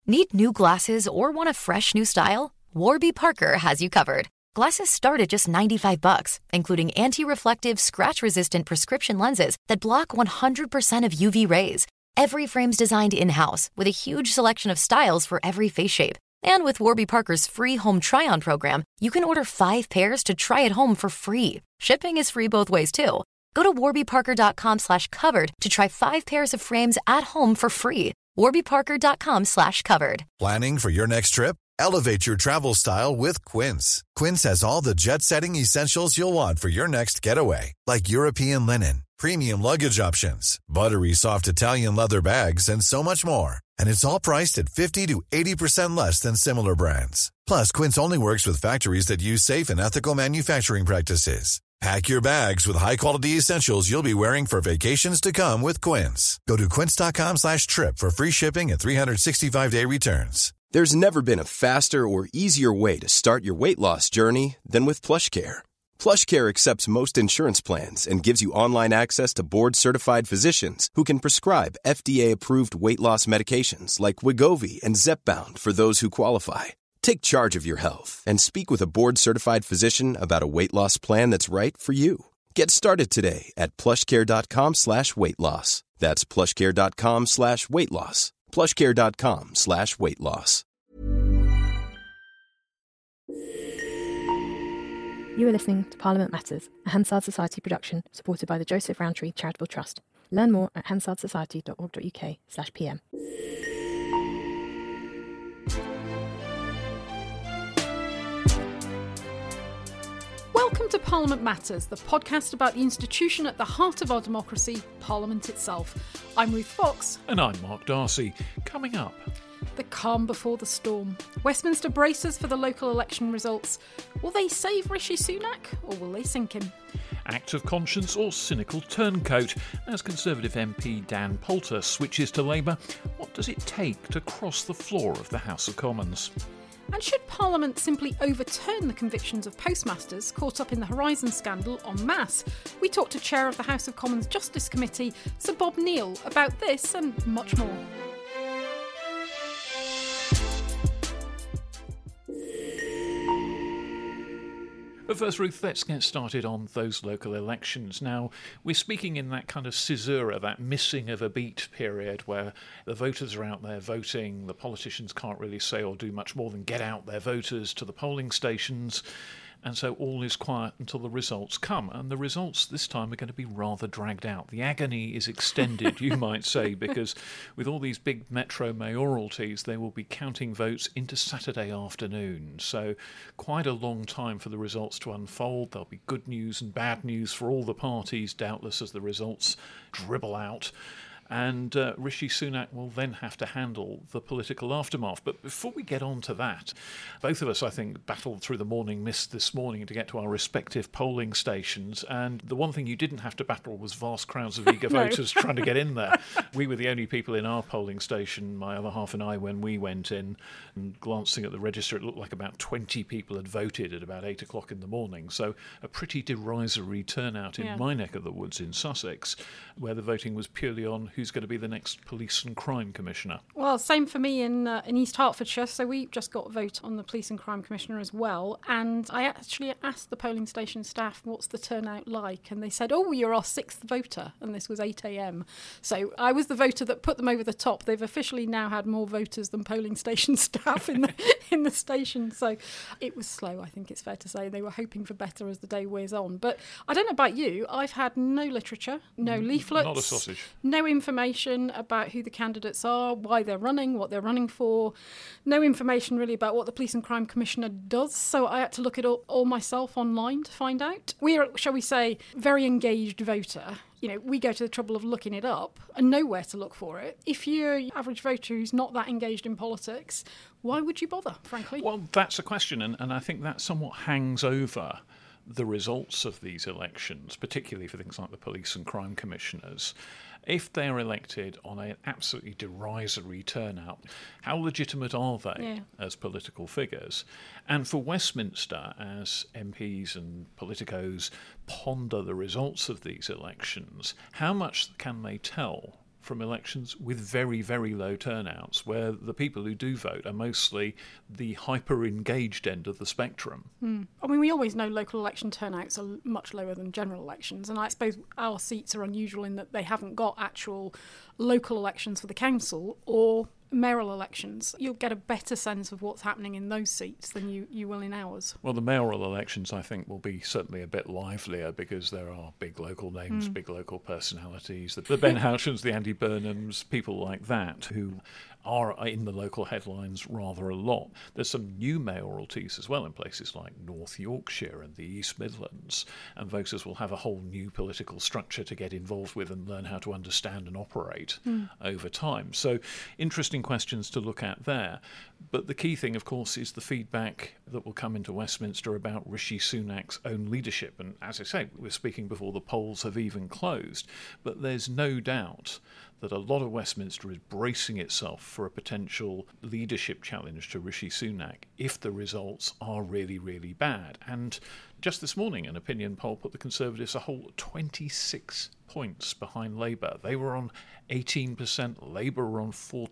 Need new glasses or want a fresh new style? Warby Parker has you covered. Glasses start at just $95, including anti-reflective, scratch-resistant prescription lenses that block 100% of UV rays. Every frame's designed in-house with a huge selection of styles for every face shape. And with Warby Parker's free home try-on program, you can order 5 pairs to try at home for free. Shipping is free both ways, too. Go to warbyparker.com/covered to try 5 pairs of frames at home for free. warbyparker.com/covered. Planning for your next trip? Elevate your travel style with Quince. Quince has all the jet-setting essentials you'll want for your next getaway, like European linen, premium luggage options, buttery soft Italian leather bags, and so much more. And it's all priced at 50 to 80% less than similar brands. Plus, Quince only works with factories that use safe and ethical manufacturing practices. Pack your bags with high-quality essentials you'll be wearing for vacations to come with Quince. Go to quince.com/trip for free shipping and 365-day returns. There's never been a faster or easier way to start your weight loss journey than with PlushCare. PlushCare accepts most insurance plans and gives you online access to board-certified physicians who can prescribe FDA-approved weight loss medications like Wegovy and Zepbound for those who qualify. Take charge of your health and speak with a board-certified physician about a weight loss plan that's right for you. Get started today at plushcare.com/weight loss. That's plushcare.com/weight loss. plushcare.com/weight loss. You are listening to Parliament Matters, a Hansard Society production supported by the Joseph Rowntree Charitable Trust. Learn more at hansardsociety.org.uk/pm. Welcome to Parliament Matters, the podcast about the institution at the heart of our democracy, Parliament itself. I'm Ruth Fox. And I'm Mark Darcy. Coming up, the calm before the storm. Westminster braces for the local election results. Will they save Rishi Sunak or will they sink him? Act of conscience or cynical turncoat? As Conservative MP Dan Poulter switches to Labour, what does it take to cross the floor of the House of Commons? And should Parliament simply overturn the convictions of postmasters caught up in the Horizon scandal en masse? We talked to Chair of the House of Commons Justice Committee, Sir Bob Neill, about this and much more. But first, Ruth, let's get started on those local elections. Now, we're speaking in that kind of caesura, that missing of a beat period where the voters are out there voting, the politicians can't really say or do much more than get out their voters to the polling stations, and so all is quiet until the results come. And the results this time are going to be rather dragged out. The agony is extended, you might say, because with all these big metro mayoralties, they will be counting votes into Saturday afternoon. So quite a long time for the results to unfold. There'll be good news and bad news for all the parties, doubtless, as the results dribble out. And Rishi Sunak will then have to handle the political aftermath. But before we get on to that, both of us, I think, battled through the morning mist this morning to get to our respective polling stations. And the one thing you didn't have to battle was vast crowds of eager voters trying to get in there. We were the only people in our polling station, my other half and I, when we went in. And glancing at the register, it looked like about 20 people had voted at about 8 o'clock in the morning. So a pretty derisory turnout in my neck of the woods in Sussex, where the voting was purely on who's going to be the next Police and Crime Commissioner. Well, same for me in East Hertfordshire. So we just got a vote on the Police and Crime Commissioner as well. And I actually asked the polling station staff, what's the turnout like? And they said, oh, you're our 6th voter. And this was 8 a.m. So I was the voter that put them over the top. They've officially now had more voters than polling station staff in the station. So it was slow, I think it's fair to say. They were hoping for better as the day wears on. But I don't know about you. I've had no literature, no leaflets. Not a sausage. No information about who the candidates are, why they're running, what they're running for. No information really about what the Police and Crime Commissioner does. So I had to look it all myself online to find out. We're, shall we say, very engaged voter. You know, we go to the trouble of looking it up and know where to look for it. If you're an average voter who's not that engaged in politics, why would you bother, frankly? Well, that's a question, and I think that somewhat hangs over the results of these elections, particularly for things like the police and crime commissioners. If they're elected on an absolutely derisory turnout, how legitimate are they as political figures? And for Westminster, as MPs and politicos ponder the results of these elections, how much can they tell from elections with very, very low turnouts, where the people who do vote are mostly the hyper-engaged end of the spectrum. I mean, we always know local election turnouts are much lower than general elections, and I suppose our seats are unusual in that they haven't got actual local elections for the council or mayoral elections. You'll get a better sense of what's happening in those seats than you will in ours. Well, the mayoral elections, I think, will be certainly a bit livelier because there are big local names, big local personalities, the Ben Houchens, the Andy Burnhams, people like that who are in the local headlines rather a lot. There's some new mayoralties as well in places like North Yorkshire and the East Midlands, and voters will have a whole new political structure to get involved with and learn how to understand and operate over time. So interesting questions to look at there. But the key thing, of course, is the feedback that will come into Westminster about Rishi Sunak's own leadership. And as I say, we're speaking before the polls have even closed, but there's no doubt that a lot of Westminster is bracing itself for a potential leadership challenge to Rishi Sunak if the results are really, really bad. And just this morning, an opinion poll put the Conservatives a whole 26 points behind Labour. They were on 18%, Labour were on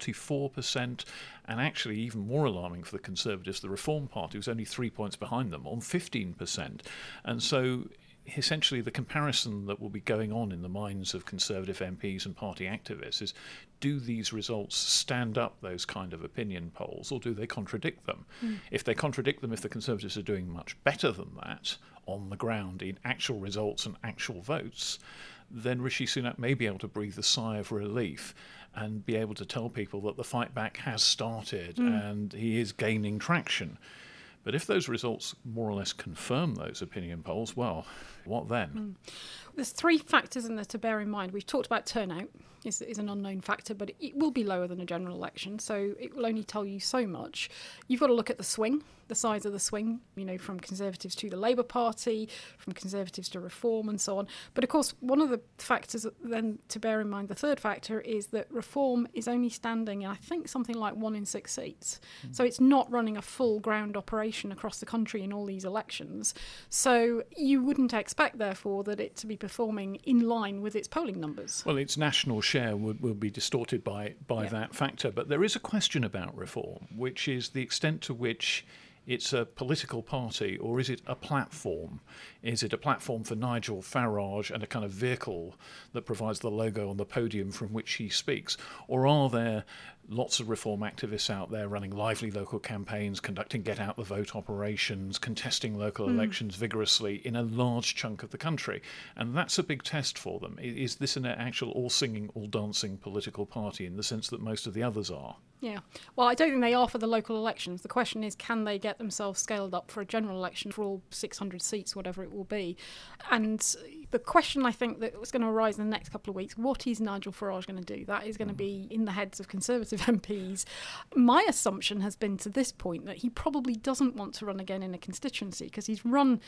44%, and actually even more alarming for the Conservatives, the Reform Party was only 3 points behind them on 15%. And so essentially the comparison that will be going on in the minds of Conservative MPs and party activists is, do these results stand up those kind of opinion polls, or do they contradict them? If they contradict them, if the Conservatives are doing much better than that on the ground in actual results and actual votes, then Rishi Sunak may be able to breathe a sigh of relief and be able to tell people that the fight back has started and he is gaining traction. But if those results more or less confirm those opinion polls, well, what then? There's three factors in there to bear in mind. We've talked about turnout is an unknown factor, but it will be lower than a general election, so it will only tell you so much. You've got to look at the swing, the size of the swing, from Conservatives to the Labour Party, from Conservatives to Reform and so on. But of course, one of the factors then to bear in mind, the third factor, is that Reform is only standing in, I think, something like 1 in 6 seats. So it's not running a full ground operation across the country in all these elections. So you wouldn't expect, therefore, that it to be performing in line with its polling numbers. Well, its national share will be distorted by that factor. But there is a question about Reform, which is the extent to which it's a political party, or is it a platform? Is it a platform for Nigel Farage and a kind of vehicle that provides the logo on the podium from which he speaks? Or are there lots of Reform activists out there running lively local campaigns, conducting get-out-the-vote operations, contesting local elections vigorously in a large chunk of the country? And that's a big test for them. Is this an actual all-singing, all-dancing political party in the sense that most of the others are? Yeah. Well, I don't think they are for the local elections. The question is, can they get themselves scaled up for a general election for all 600 seats, whatever it will be? And the question, I think, that was going to arise in the next couple of weeks, what is Nigel Farage going to do? That is going to be in the heads of Conservative MPs. My assumption has been to this point that he probably doesn't want to run again in a constituency, because he's run,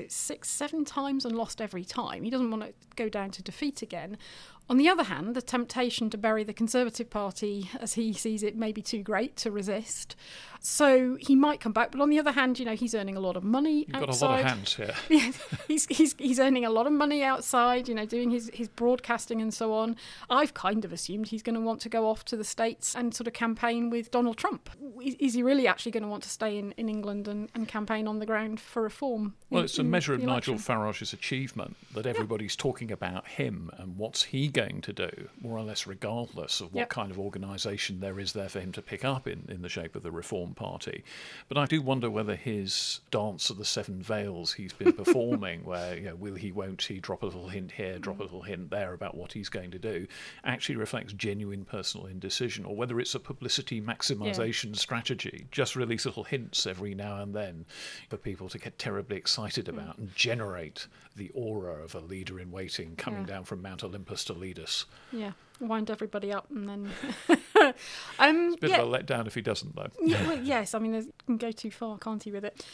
6-7 times and lost every time. He doesn't want to go down to defeat again. On the other hand, the temptation to bury the Conservative Party, as he sees it, may be too great to resist. So he might come back. But on the other hand, he's earning a lot of money outside. You've got a lot of hands here. Yeah, he's earning a lot of money outside, doing his broadcasting and so on. I've kind of assumed he's going to want to go off to the States and sort of campaign with Donald Trump. Is he really actually going to want to stay in England and campaign on the ground for Reform? Well, it's a measure of Nigel Farage's achievement that everybody's talking about him and what's he going to do, more or less regardless of what kind of organisation there is there for him to pick up in the shape of the Reform Party. But I do wonder whether his dance of the 7 veils he's been performing, where will he, won't he, drop a little hint here, drop a little hint there about what he's going to do, actually reflects genuine personal indecision, or whether it's a publicity maximisation strategy, just release little hints every now and then for people to get terribly excited about and generate the aura of a leader in waiting coming down from Mount Olympus to lead us. Yeah, wind everybody up and then... It's a bit of a letdown if he doesn't, though. Yeah, well, yes, I mean, he can go too far, can't he, with it?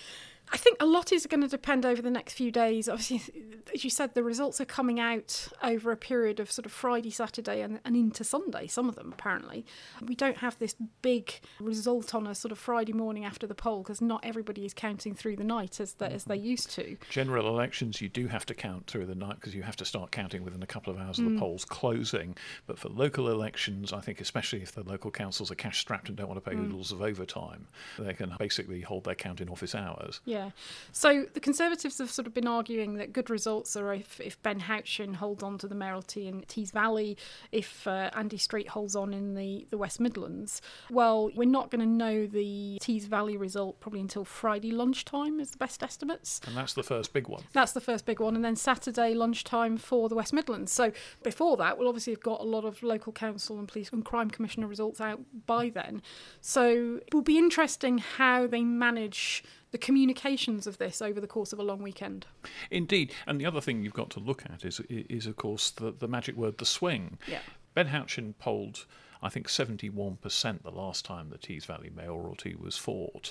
I think a lot is going to depend over the next few days. Obviously, as you said, the results are coming out over a period of sort of Friday, Saturday and into Sunday, some of them apparently. We don't have this big result on a sort of Friday morning after the poll because not everybody is counting through the night as they used to. General elections, you do have to count through the night because you have to start counting within a couple of hours of the polls closing. But for local elections, I think especially if the local councils are cash-strapped and don't want to pay oodles of overtime, they can basically hold their count in office hours. Yeah. So the Conservatives have sort of been arguing that good results are if Ben Houchen holds on to the mayoralty in Tees Valley, if Andy Street holds on in the West Midlands. Well, we're not going to know the Tees Valley result probably until Friday lunchtime is the best estimates. And that's the first big one. That's the first big one. And then Saturday lunchtime for the West Midlands. So before that, we'll obviously have got a lot of local council and police and crime commissioner results out by then. So it will be interesting how they manage the communications of this over the course of a long weekend. Indeed. And the other thing you've got to look at is of course, the magic word, the swing. Yeah. Ben Houchen polled, I think, 71% the last time the Tees Valley mayoralty was fought.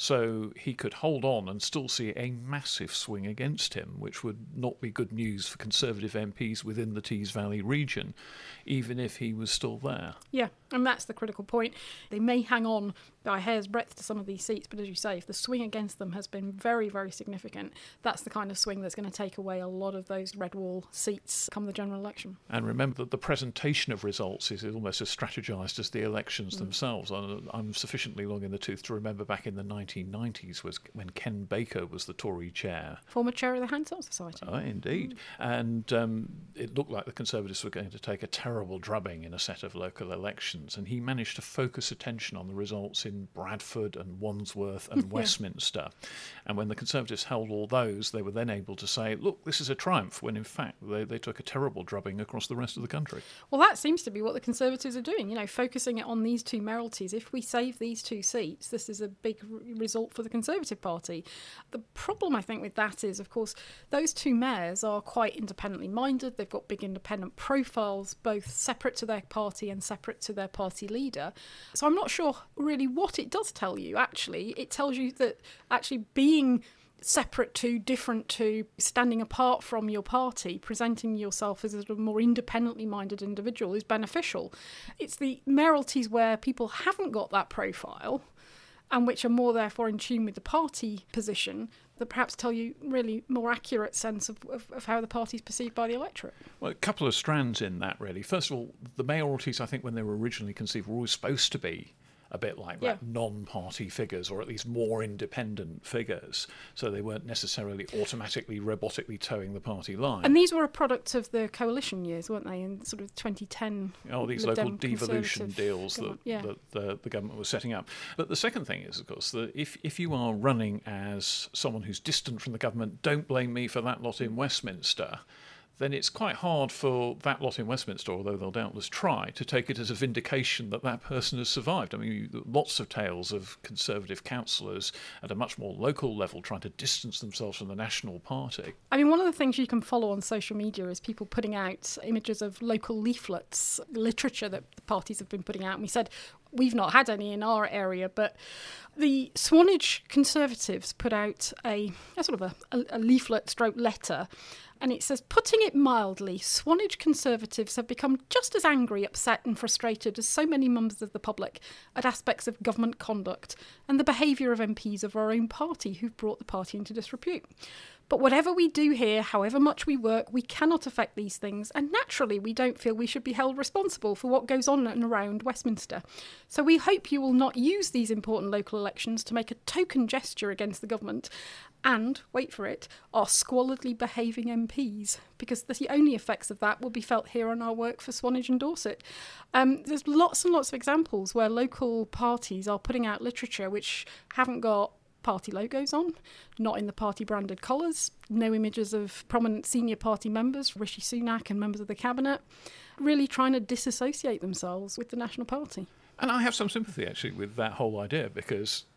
So he could hold on and still see a massive swing against him, which would not be good news for Conservative MPs within the Tees Valley region, even if he was still there. Yeah, and that's the critical point. They may hang on by a hair's breadth to some of these seats, but as you say, if the swing against them has been very, very significant, that's the kind of swing that's going to take away a lot of those red wall seats come the general election. And remember that the presentation of results is almost as strategised as the elections themselves. I'm sufficiently long in the tooth to remember back in the 1990s was when Ken Baker was the Tory chair. Former chair of the Hansard Society. Oh, indeed. And it looked like the Conservatives were going to take a terrible drubbing in a set of local elections, and he managed to focus attention on the results in Bradford and Wandsworth and Westminster. And when the Conservatives held all those, they were then able to say, look, this is a triumph, when in fact they took a terrible drubbing across the rest of the country. Well, that seems to be what the Conservatives are doing, focusing it on these two mayoralties. If we save these two seats, this is a big result for the Conservative Party. The problem, I think, with that is, of course, those two mayors are quite independently minded. They've got big independent profiles, both separate to their party and separate to their party leader. So I'm not sure really what it does tell you, actually. It tells you that actually being separate to, different to, standing apart from your party, presenting yourself as a more independently minded individual is beneficial. It's the mayoralties where people haven't got that profile and which are more therefore in tune with the party position that perhaps tell you really more accurate sense of how the party is perceived by the electorate. Well, a couple of strands in that, really. First of all, the mayoralties, I think, when they were originally conceived, were always supposed to be a bit like that, non-party figures, or at least more independent figures. So they weren't necessarily automatically, robotically towing the party line. And these were a product of the coalition years, weren't they, in sort of 2010? Oh, these local devolution deals that the government was setting up. But the second thing is, of course, that if you are running as someone who's distant from the government, don't blame me for that lot in Westminster, then it's quite hard for that lot in Westminster, although they'll doubtless try, to take it as a vindication that that person has survived. I mean, lots of tales of Conservative councillors at a much more local level trying to distance themselves from the National Party. I mean, one of the things you can follow on social media is people putting out images of local leaflets, literature that the parties have been putting out. And we said we've not had any in our area, but the Swanage Conservatives put out a sort of a leaflet stroke letter. And it says, putting it mildly, Swanage Conservatives have become just as angry, upset and frustrated as so many members of the public at aspects of government conduct and the behaviour of MPs of our own party who've brought the party into disrepute. But whatever we do here, however much we work, we cannot affect these things, and naturally we don't feel we should be held responsible for what goes on and around Westminster. So we hope you will not use these important local elections to make a token gesture against the government and, wait for it, our squalidly behaving MPs, because the only effects of that will be felt here on our work for Swanage and Dorset. There's lots and lots of examples where local parties are putting out literature which haven't got party logos on, not in the party branded colours, no images of prominent senior party members, Rishi Sunak and members of the cabinet, really trying to disassociate themselves with the National Party. And I have some sympathy, actually, with that whole idea, because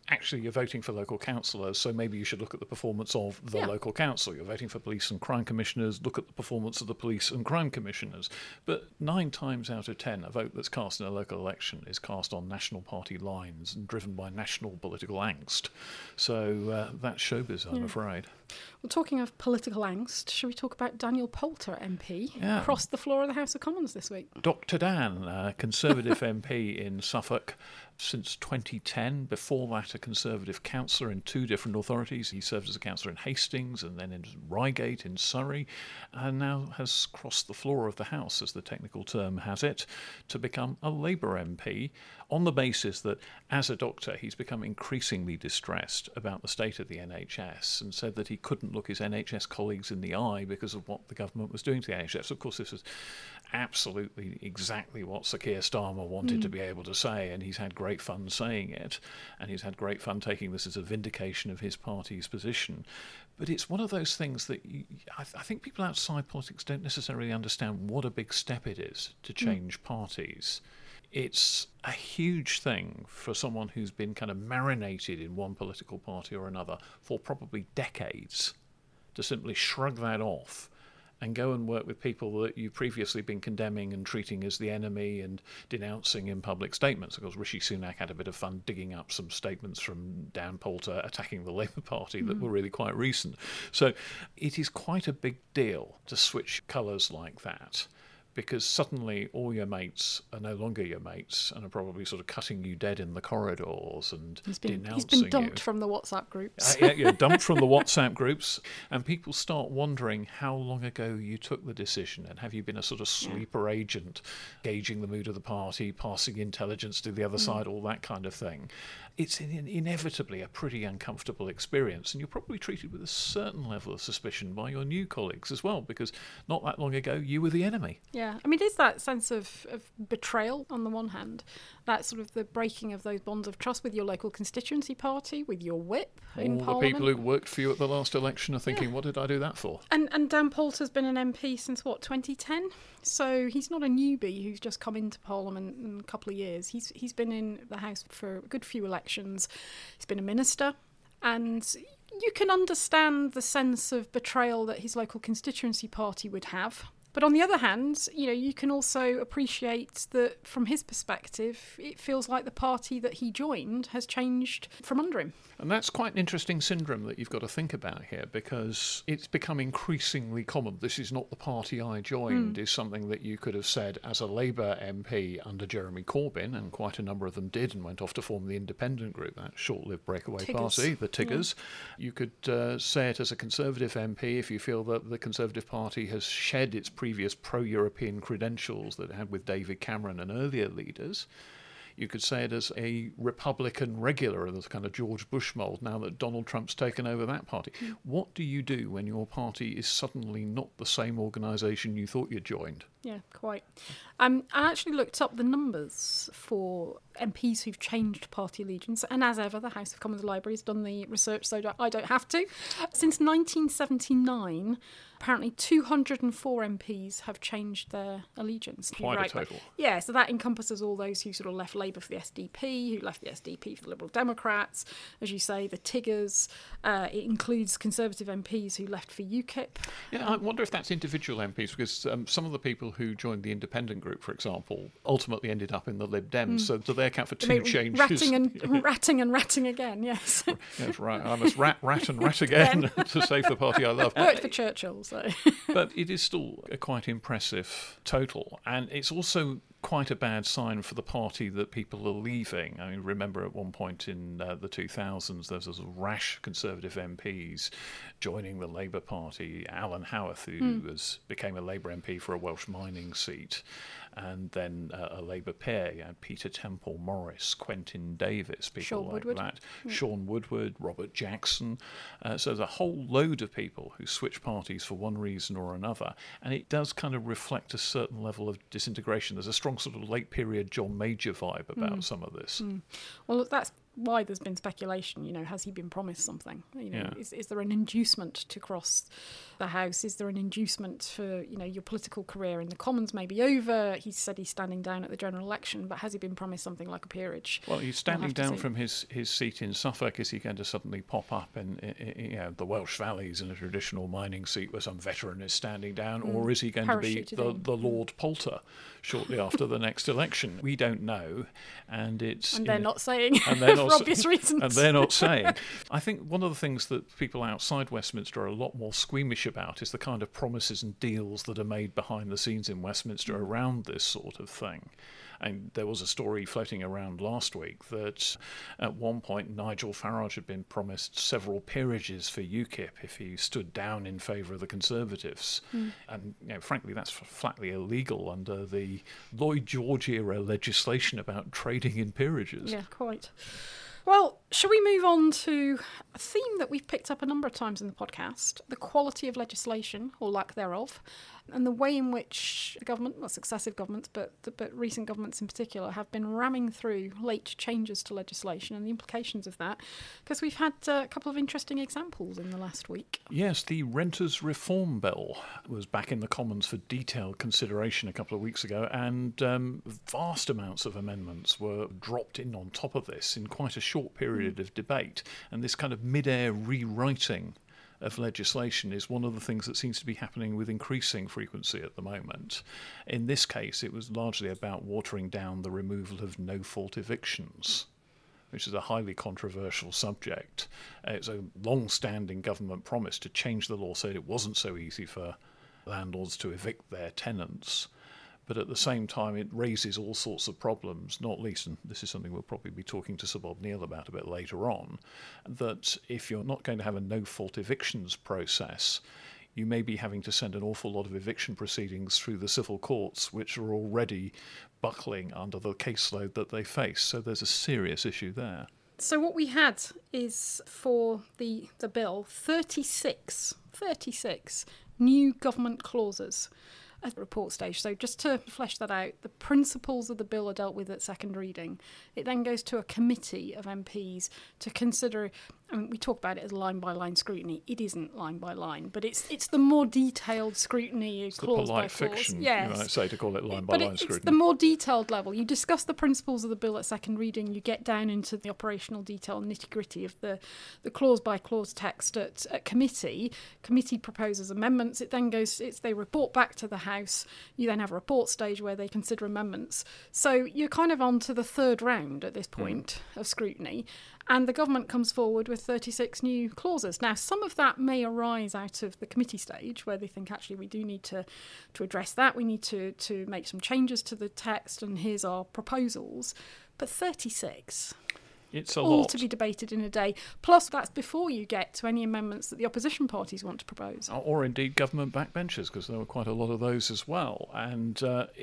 actually you're voting for local councillors, so maybe you should look at the performance of the local council. You're voting for police and crime commissioners, look at the performance of the police and crime commissioners. But 9 times out of 10, a vote that's cast in a local election is cast on national party lines and driven by national political angst. So that's showbiz, I'm afraid. Well, talking of political angst, shall we talk about Daniel Poulter MP? Yeah. Crossed the floor of the House of Commons this week. Dr Dan, Conservative MP in Suffolk since 2010. Before that, a Conservative councillor in 2 different authorities. He served as a councillor in Hastings and then in Reigate in Surrey, and now has crossed the floor of the House, as the technical term has it, to become a Labour MP, on the basis that, as a doctor, he's become increasingly distressed about the state of the NHS and said that he couldn't look his NHS colleagues in the eye because of what the government was doing to the NHS. Of course, this was absolutely exactly what Sir Keir Starmer wanted to be able to say, and he's had great fun saying it, and he's had great fun taking this as a vindication of his party's position. But it's one of those things that I think people outside politics don't necessarily understand what a big step it is to change parties. It's a huge thing for someone who's been kind of marinated in one political party or another for probably decades to simply shrug that off and go and work with people that you've previously been condemning and treating as the enemy and denouncing in public statements. Of course, Rishi Sunak had a bit of fun digging up some statements from Dan Poulter attacking the Labour Party that were really quite recent. So it is quite a big deal to switch colours like that, because suddenly all your mates are no longer your mates and are probably sort of cutting you dead in the corridors and denouncing you. He's been dumped from the WhatsApp groups. Yeah, dumped from the WhatsApp groups, and people start wondering how long ago you took the decision, and have you been a sort of sleeper agent, gauging the mood of the party, passing intelligence to the other side, all that kind of thing. It's inevitably a pretty uncomfortable experience, and you're probably treated with a certain level of suspicion by your new colleagues as well, because not that long ago you were the enemy. Yeah, I mean, it is that sense of betrayal on the one hand, that sort of the breaking of those bonds of trust with your local constituency party, with your whip in Parliament. All the people who worked for you at the last election are thinking, what did I do that for? And Dan Poulter's been an MP since, 2010? So he's not a newbie who's just come into Parliament in a couple of years. He's been in the House for a good few elections. He's been a minister, and you can understand the sense of betrayal that his local constituency party would have. But on the other hand, you can also appreciate that from his perspective, it feels like the party that he joined has changed from under him. And that's quite an interesting syndrome that you've got to think about here, because it's become increasingly common. This is not the party I joined, is something that you could have said as a Labour MP under Jeremy Corbyn, and quite a number of them did and went off to form the independent group, that short-lived breakaway party, the Tiggers. Yeah. You could say it as a Conservative MP if you feel that the Conservative Party has shed its previous pro-European credentials that it had with David Cameron and earlier leaders. You could say it as a Republican regular of the kind of George Bush mould now that Donald Trump's taken over that party. What do you do when your party is suddenly not the same organisation you thought you'd joined? Yeah, quite. I actually looked up the numbers for MPs who've changed party allegiance, and as ever, the House of Commons Library has done the research, so I don't have to. Since 1979, apparently 204 MPs have changed their allegiance. Quite a total. Yeah, so that encompasses all those who sort of left Labour for the SDP, who left the SDP for the Liberal Democrats, as you say, the Tiggers. It includes Conservative MPs who left for UKIP. Yeah, I wonder if that's individual MPs, because some of the people who joined the independent group, for example, ultimately ended up in the Lib Dems. So do they account for two changes? Ratting again, yes. Yes, right. I must rat again to save the party I love. Worked for Churchill, so. But it is still a quite impressive total. And it's also quite a bad sign for the party that people are leaving. I mean, remember at one point in the 2000s, there was a rash Conservative MPs joining the Labour Party. Alan Howarth, who became a Labour MP for a Welsh mining seat, and then a Labour pair, Peter Temple Morris, Quentin Davis, people that. Sean Woodward, Robert Jackson. So there's a whole load of people who switch parties for one reason or another, and it does kind of reflect a certain level of disintegration. There's a strong sort of late period John Major vibe about some of this. Well, that's why there's been speculation. Has he been promised something? Yeah. Is there an inducement to cross the House? Is there an inducement for, your political career in the Commons may be over? He said he's standing down at the general election, but has he been promised something like a peerage? Well, he's standing down from his seat in Suffolk. Is he going to suddenly pop up in the Welsh Valleys in a traditional mining seat where some veteran is standing down, or is he going to be the Lord Poulter shortly after the next election? We don't know, and they're not saying for obvious reasons. And they're not saying. I think one of the things that people outside Westminster are a lot more squeamish about is the kind of promises and deals that are made behind the scenes in Westminster around this sort of thing. And there was a story floating around last week that at one point Nigel Farage had been promised several peerages for UKIP if he stood down in favour of the Conservatives. And frankly, that's flatly illegal under the Lloyd George era legislation about trading in peerages. Yeah, quite. Well, shall we move on to a theme that we've picked up a number of times in the podcast, the quality of legislation, or lack thereof, and the way in which the government, not successive governments, but recent governments in particular, have been ramming through late changes to legislation and the implications of that, because we've had a couple of interesting examples in the last week. Yes, the Renters Reform Bill was back in the Commons for detailed consideration a couple of weeks ago, and vast amounts of amendments were dropped in on top of this in quite a short period of debate, and this kind of mid-air rewriting of legislation is one of the things that seems to be happening with increasing frequency at the moment. In this case, it was largely about watering down the removal of no-fault evictions, which is a highly controversial subject. It's a long-standing government promise to change the law so that it wasn't so easy for landlords to evict their tenants. But at the same time, it raises all sorts of problems, not least, and this is something we'll probably be talking to Sir Bob Neill about a bit later on, that if you're not going to have a no-fault evictions process, you may be having to send an awful lot of eviction proceedings through the civil courts, which are already buckling under the caseload that they face. So there's a serious issue there. So what we had is, for the bill, 36 new government clauses at the report stage. So just to flesh that out, the principles of the bill are dealt with at second reading. It then goes to a committee of MPs to consider. I mean, we talk about it as line-by-line scrutiny. It isn't line-by-line, but it's the more detailed scrutiny, it's clause by clause. It's the polite fiction, yes. you might say, to call it line-by-line scrutiny. It's the more detailed level. You discuss the principles of the bill at second reading. You get down into the operational detail and nitty-gritty of the clause-by-clause text at committee. Committee proposes amendments. It then goes. They report back to the House. You then have a report stage where they consider amendments. So you're kind of on to the third round at this point of scrutiny. And the government comes forward with 36 new clauses. Now, some of that may arise out of the committee stage, where they think, actually, we do need to address that. We need to make some changes to the text, and here's our proposals. But 36... It's a all lot. to be debated in a day. Plus, that's before you get to any amendments that the opposition parties want to propose. Or indeed government backbenchers, because there were quite a lot of those as well. And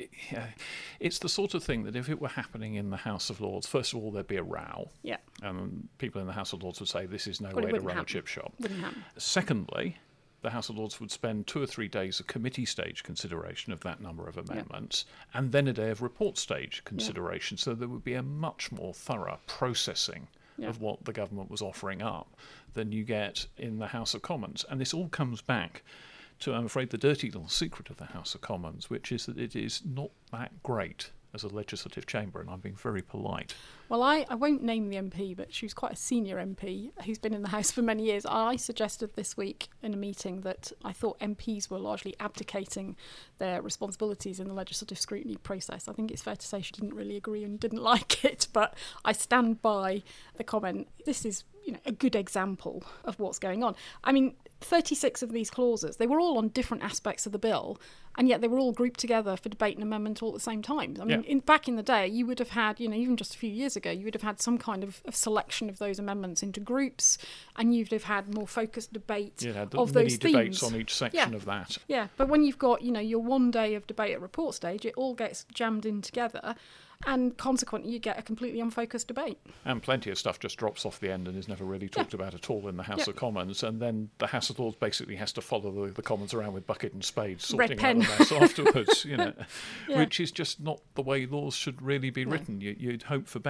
it's the sort of thing that if it were happening in the House of Lords, first of all, there'd be a row. Yeah. People in the House of Lords would say this is no way to run a chip shop. Wouldn't happen. Secondly, the House of Lords would spend 2 or 3 days of committee stage consideration of that number of amendments, and then a day of report stage consideration. So there would be a much more thorough processing of what the government was offering up than you get in the House of Commons. And this all comes back to, I'm afraid, the dirty little secret of the House of Commons, which is that it is not that great as a legislative chamber, and I'm being very polite. Well, I won't name the MP, but she was quite a senior MP who's been in the House for many years. I suggested this week in a meeting that I thought MPs were largely abdicating their responsibilities in the legislative scrutiny process. I think it's fair to say she didn't really agree and didn't like it, but I stand by the comment. This is, a good example of what's going on. I mean, 36 of these clauses, they were all on different aspects of the bill, and yet they were all grouped together for debate and amendment all at the same time. I mean, back in the day, you would have had, even just a few years ago, you would have had some kind of selection of those amendments into groups, and you'd have had more focused debate of those themes. Debates on each section of that. Yeah, but when you've got, your one day of debate at report stage, it all gets jammed in together, and consequently you get a completely unfocused debate. And plenty of stuff just drops off the end and is never really talked about at all in the House of Commons, and then the House of Lords basically has to follow the Commons around with bucket and spade, sorting out the mess afterwards, which is just not the way laws should really be written. You'd hope for better.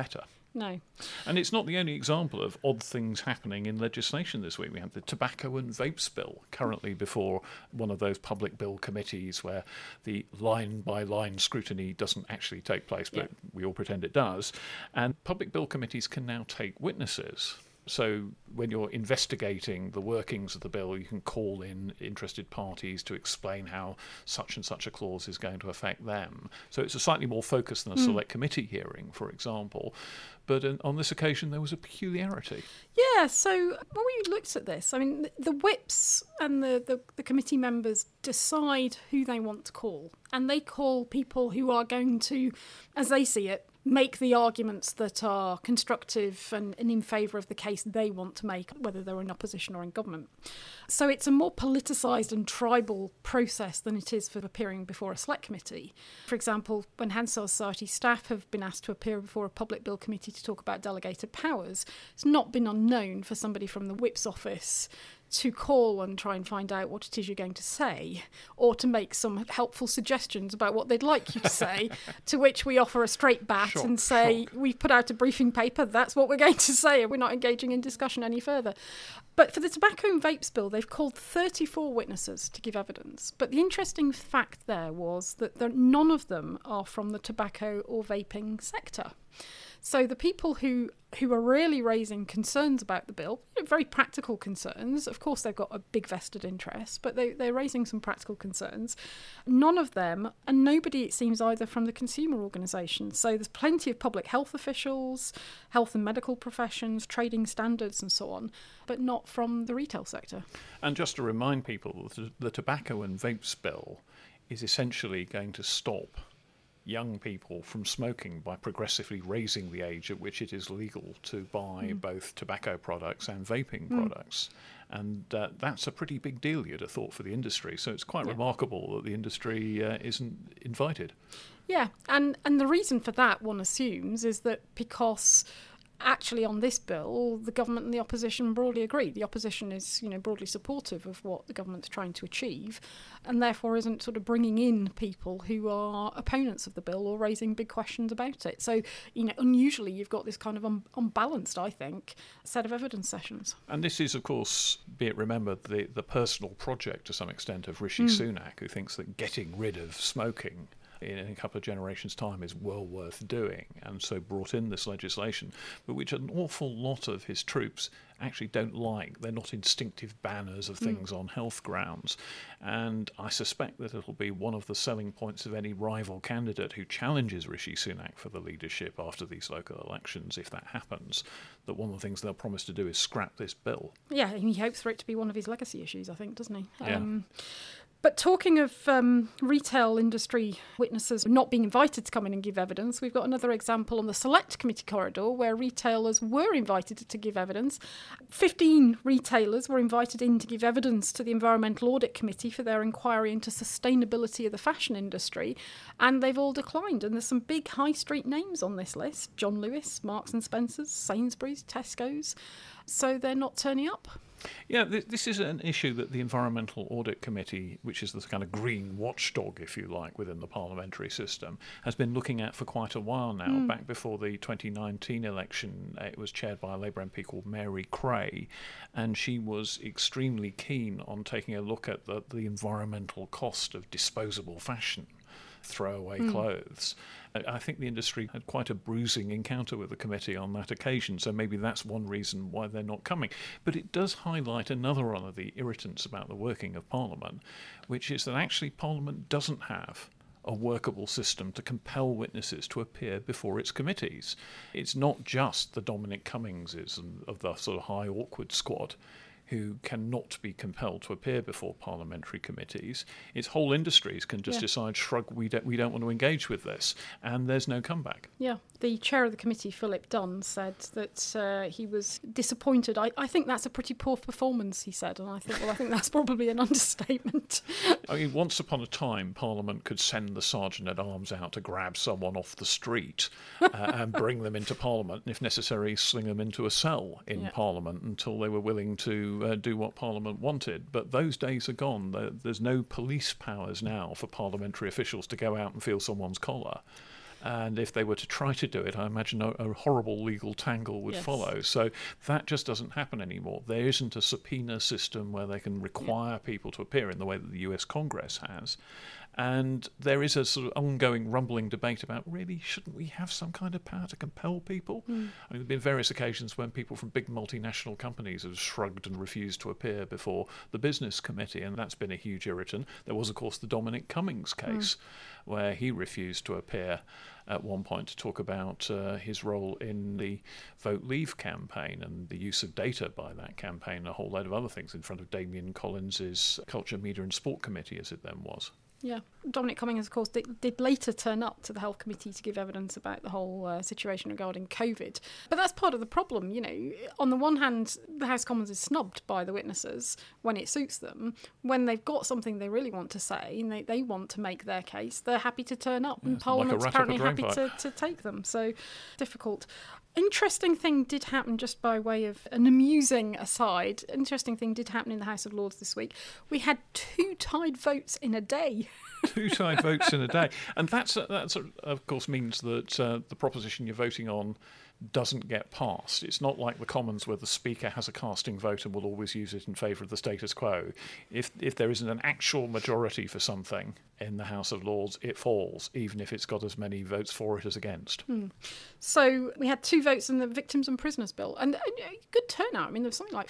No. And it's not the only example of odd things happening in legislation this week. We have the tobacco and vapes bill currently before one of those public bill committees where the line-by-line scrutiny doesn't actually take place, but we all pretend it does. And public bill committees can now take witnesses. So when you're investigating the workings of the bill, you can call in interested parties to explain how such and such a clause is going to affect them. So it's a slightly more focused than a select committee hearing, for example. But on this occasion, there was a peculiarity. Yeah, so when we looked at this, I mean, the whips and the committee members decide who they want to call. And they call people who are going to, as they see it, make the arguments that are constructive and in favour of the case they want to make, whether they're in opposition or in government. So it's a more politicised and tribal process than it is for appearing before a select committee. For example, when Hansard Society staff have been asked to appear before a public bill committee to talk about delegated powers, it's not been unknown for somebody from the whip's office to call and try and find out what it is you're going to say, or to make some helpful suggestions about what they'd like you to say, to which we offer a straight bat and say, we've put out a briefing paper, that's what we're going to say, and we're not engaging in discussion any further. But for the tobacco and vapes bill, they've called 34 witnesses to give evidence. But the interesting fact there was that none of them are from the tobacco or vaping sector. So the people who are really raising concerns about the bill, very practical concerns, of course they've got a big vested interest, but they're raising some practical concerns. None of them, and nobody, it seems, either from the consumer organisations. So there's plenty of public health officials, health and medical professions, trading standards and so on, but not from the retail sector. And just to remind people, the tobacco and vapes bill is essentially going to stop young people from smoking by progressively raising the age at which it is legal to buy both tobacco products and vaping products. And that's a pretty big deal, you'd have thought, for the industry. So it's quite remarkable that the industry isn't invited. Yeah, and the reason for that, one assumes, is that because actually on this bill, the government and the opposition broadly agree. The opposition is, broadly supportive of what the government's trying to achieve, and therefore isn't sort of bringing in people who are opponents of the bill or raising big questions about it. So, unusually you've got this kind of unbalanced, I think, set of evidence sessions. And this is, of course, be it remembered, the personal project to some extent of Rishi Sunak, who thinks that getting rid of smoking in a couple of generations' time is well worth doing, and so brought in this legislation, but which an awful lot of his troops actually don't like. They're not instinctive banners of things on health grounds, and I suspect that it'll be one of the selling points of any rival candidate who challenges Rishi Sunak for the leadership after these local elections, if that happens, that one of the things they'll promise to do is scrap this bill. Yeah, he hopes for it to be one of his legacy issues, I think, doesn't he? Yeah. But talking of retail industry witnesses not being invited to come in and give evidence, we've got another example on the select committee corridor where retailers were invited to give evidence. 15 retailers were invited in to give evidence to the Environmental Audit Committee for their inquiry into sustainability of the fashion industry, and they've all declined. And there's some big high street names on this list: John Lewis, Marks and Spencer's, Sainsbury's, Tesco's. So they're not turning up. Yeah, this is an issue that the Environmental Audit Committee, which is the kind of green watchdog, if you like, within the parliamentary system, has been looking at for quite a while now. Back before the 2019 election, it was chaired by a Labour MP called Mary Cray, and she was extremely keen on taking a look at the environmental cost of disposable fashion, throwaway clothes. I think the industry had quite a bruising encounter with the committee on that occasion, so maybe that's one reason why they're not coming. But it does highlight another one of the irritants about the working of Parliament, which is that actually Parliament doesn't have a workable system to compel witnesses to appear before its committees. It's not just the Dominic Cummingses of the sort of high awkward squad who cannot be compelled to appear before parliamentary committees. Its whole industries can just decide, shrug, we don't want to engage with this, and there's no comeback. Yeah. The chair of the committee, Philip Dunn, said that he was disappointed. I think that's a pretty poor performance, he said, and I think that's probably an understatement. I mean, once upon a time, Parliament could send the Sergeant-at-Arms out to grab someone off the street and bring them into Parliament, and if necessary, sling them into a cell in Parliament until they were willing to do what Parliament wanted. But those days are gone. There's no police powers now for parliamentary officials to go out and feel someone's collar. And if they were to try to do it, I imagine a horrible legal tangle would follow. So that just doesn't happen anymore. There isn't a subpoena system where they can require people to appear in the way that the US Congress has. And there is a sort of ongoing rumbling debate about, really, shouldn't we have some kind of power to compel people? I mean, there have been various occasions when people from big multinational companies have shrugged and refused to appear before the business committee, and that's been a huge irritant. There was, of course, the Dominic Cummings case, where he refused to appear at one point to talk about his role in the Vote Leave campaign and the use of data by that campaign, and a whole load of other things in front of Damien Collins's Culture, Media and Sport Committee, as it then was. Yeah. Dominic Cummings, of course, did later turn up to the Health Committee to give evidence about the whole situation regarding COVID. But that's part of the problem, you know. On the one hand, the House of Commons is snubbed by the witnesses when it suits them. When they've got something they really want to say and they want to make their case, they're happy to turn up. And Parliament's apparently happy to take them. So, difficult. Interesting thing did happen, just by way of an amusing aside, interesting thing did happen in the House of Lords this week. We had 2 tied votes in a day. 2 tied votes in a day. And that's of course, means that the proposition you're voting on doesn't get passed. It's not like the Commons where the Speaker has a casting vote and will always use it in favour of the status quo. If there isn't an actual majority for something in the House of Lords, it falls, even if it's got as many votes for it as against. So we had 2 votes in the Victims and Prisoners Bill, and a good turnout. I mean, there was something like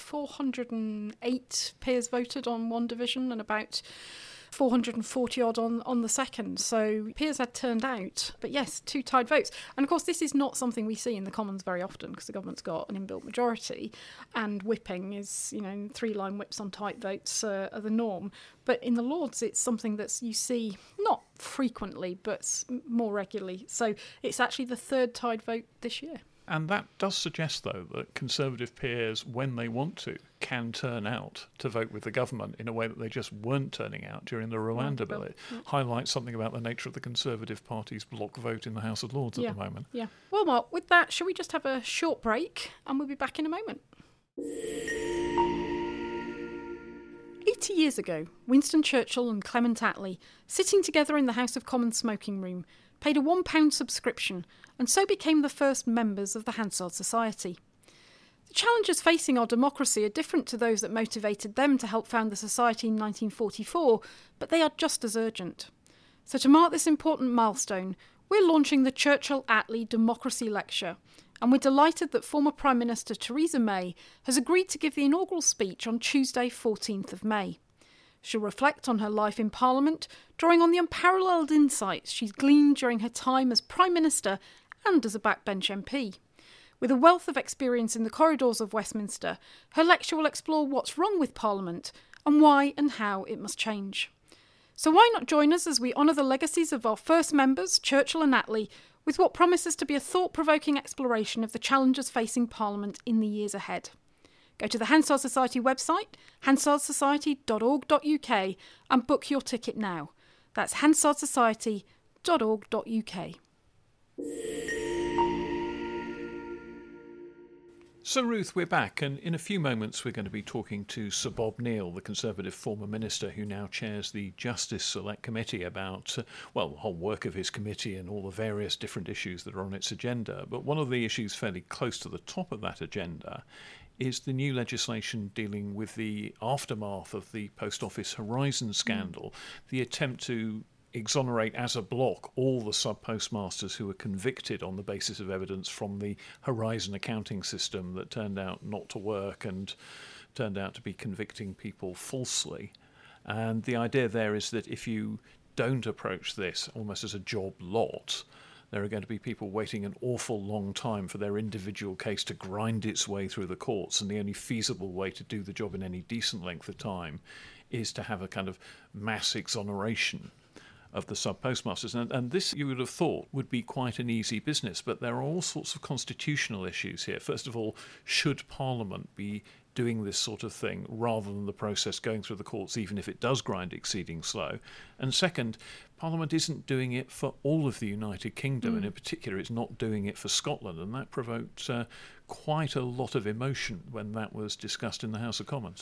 408 peers voted on one division and about 440 odd on the second. So peers had turned out. But yes, 2 tied votes. And of course, this is not something we see in the Commons very often because the government's got an inbuilt majority and whipping is, 3-line whips on tight votes are the norm. But in the Lords, it's something that you see not frequently, but more regularly. So it's actually the 3rd tied vote this year. And that does suggest, though, that Conservative peers, when they want to, can turn out to vote with the government in a way that they just weren't turning out during the Rwanda bill. It highlights something about the nature of the Conservative Party's block vote in the House of Lords at the moment. Yeah. Well, Mark, with that, shall we just have a short break and we'll be back in a moment. 80 years ago, Winston Churchill and Clement Attlee, sitting together in the House of Commons smoking room, paid a £1 subscription and so became the first members of the Hansard Society. The challenges facing our democracy are different to those that motivated them to help found the Society in 1944, but they are just as urgent. So to mark this important milestone, we're launching the Churchill-Attlee Democracy Lecture, and we're delighted that former Prime Minister Theresa May has agreed to give the inaugural speech on Tuesday, 14th of May. She'll reflect on her life in Parliament, drawing on the unparalleled insights she's gleaned during her time as Prime Minister and as a backbench MP. With a wealth of experience in the corridors of Westminster, her lecture will explore what's wrong with Parliament and why and how it must change. So why not join us as we honour the legacies of our first members, Churchill and Attlee, with what promises to be a thought-provoking exploration of the challenges facing Parliament in the years ahead. Go to the Hansard Society website, hansardsociety.org.uk, and book your ticket now. That's hansardsociety.org.uk. So, Ruth, we're back, and in a few moments we're going to be talking to Sir Bob Neill, the Conservative former minister who now chairs the Justice Select Committee, about, the whole work of his committee and all the various different issues that are on its agenda. But one of the issues fairly close to the top of that agenda is the new legislation dealing with the aftermath of the Post Office Horizon scandal, the attempt to exonerate as a block all the sub-postmasters who were convicted on the basis of evidence from the Horizon accounting system that turned out not to work and turned out to be convicting people falsely. And the idea there is that if you don't approach this almost as a job lot, there are going to be people waiting an awful long time for their individual case to grind its way through the courts, and the only feasible way to do the job in any decent length of time is to have a kind of mass exoneration of the sub-postmasters. And this, you would have thought, would be quite an easy business, but there are all sorts of constitutional issues here. First of all, should Parliament be doing this sort of thing rather than the process going through the courts, even if it does grind exceeding slow? And second, Parliament isn't doing it for all of the United Kingdom, and in particular it's not doing it for Scotland, and that provoked quite a lot of emotion when that was discussed in the House of Commons.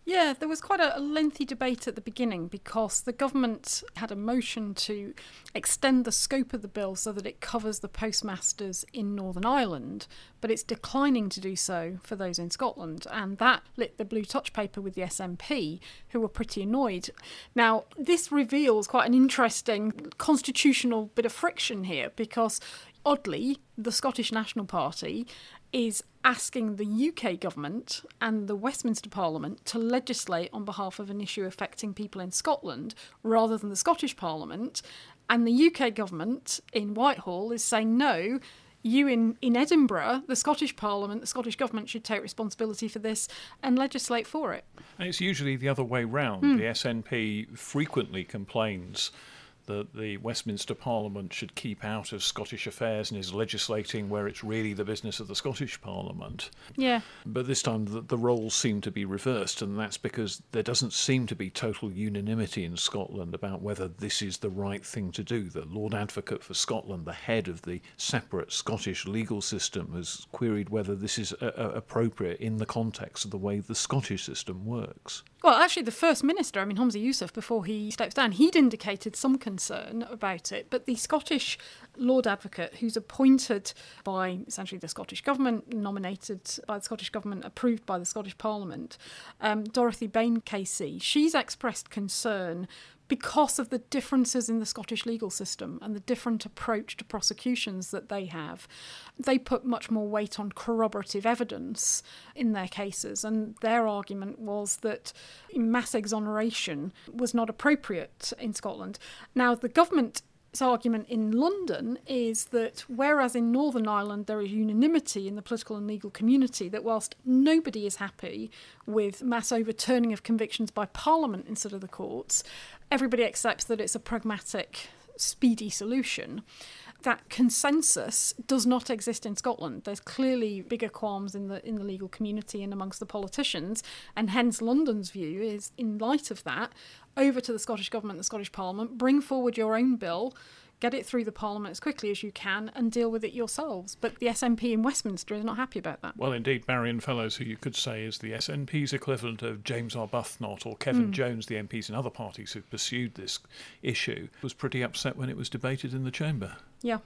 Yeah, there was quite a lengthy debate at the beginning because the government had a motion to extend the scope of the bill so that it covers the postmasters in Northern Ireland, but it's declining to do so for those in Scotland. And that lit the blue touch paper with the SNP, who were pretty annoyed. Now, this reveals quite an interesting constitutional bit of friction here because, oddly, the Scottish National Party is asking the UK government and the Westminster Parliament to legislate on behalf of an issue affecting people in Scotland rather than the Scottish Parliament. And the UK government in Whitehall is saying, no, you in Edinburgh, the Scottish Parliament, the Scottish government should take responsibility for this and legislate for it. And it's usually the other way round. The SNP frequently complains that the Westminster Parliament should keep out of Scottish affairs and is legislating where it's really the business of the Scottish Parliament. Yeah. But this time the roles seem to be reversed, and that's because there doesn't seem to be total unanimity in Scotland about whether this is the right thing to do. The Lord Advocate for Scotland, the head of the separate Scottish legal system, has queried whether this is appropriate in the context of the way the Scottish system works. Well, actually, the First Minister, Humza Yousaf, before he steps down, he'd indicated some concern about it. But the Scottish Lord Advocate, who's appointed by essentially the Scottish Government, nominated by the Scottish Government, approved by the Scottish Parliament, Dorothy Bain KC, she's expressed concern because of the differences in the Scottish legal system and the different approach to prosecutions that they have. They put much more weight on corroborative evidence in their cases, and their argument was that mass exoneration was not appropriate in Scotland. Now, the government's argument in London is that whereas in Northern Ireland there is unanimity in the political and legal community that whilst nobody is happy with mass overturning of convictions by Parliament instead of the courts, everybody accepts that it's a pragmatic, speedy solution. That consensus does not exist in Scotland. There's clearly bigger qualms in the legal community and amongst the politicians, and hence London's view is, in light of that, over to the Scottish Government and the Scottish Parliament, bring forward your own bill, get it through the Parliament as quickly as you can and deal with it yourselves. But the SNP in Westminster is not happy about that. Well, indeed, Marion Fellows, who you could say is the SNP's equivalent of James Arbuthnot or Kevin Jones, the MPs in other parties who pursued this issue, was pretty upset when it was debated in the chamber. Yeah.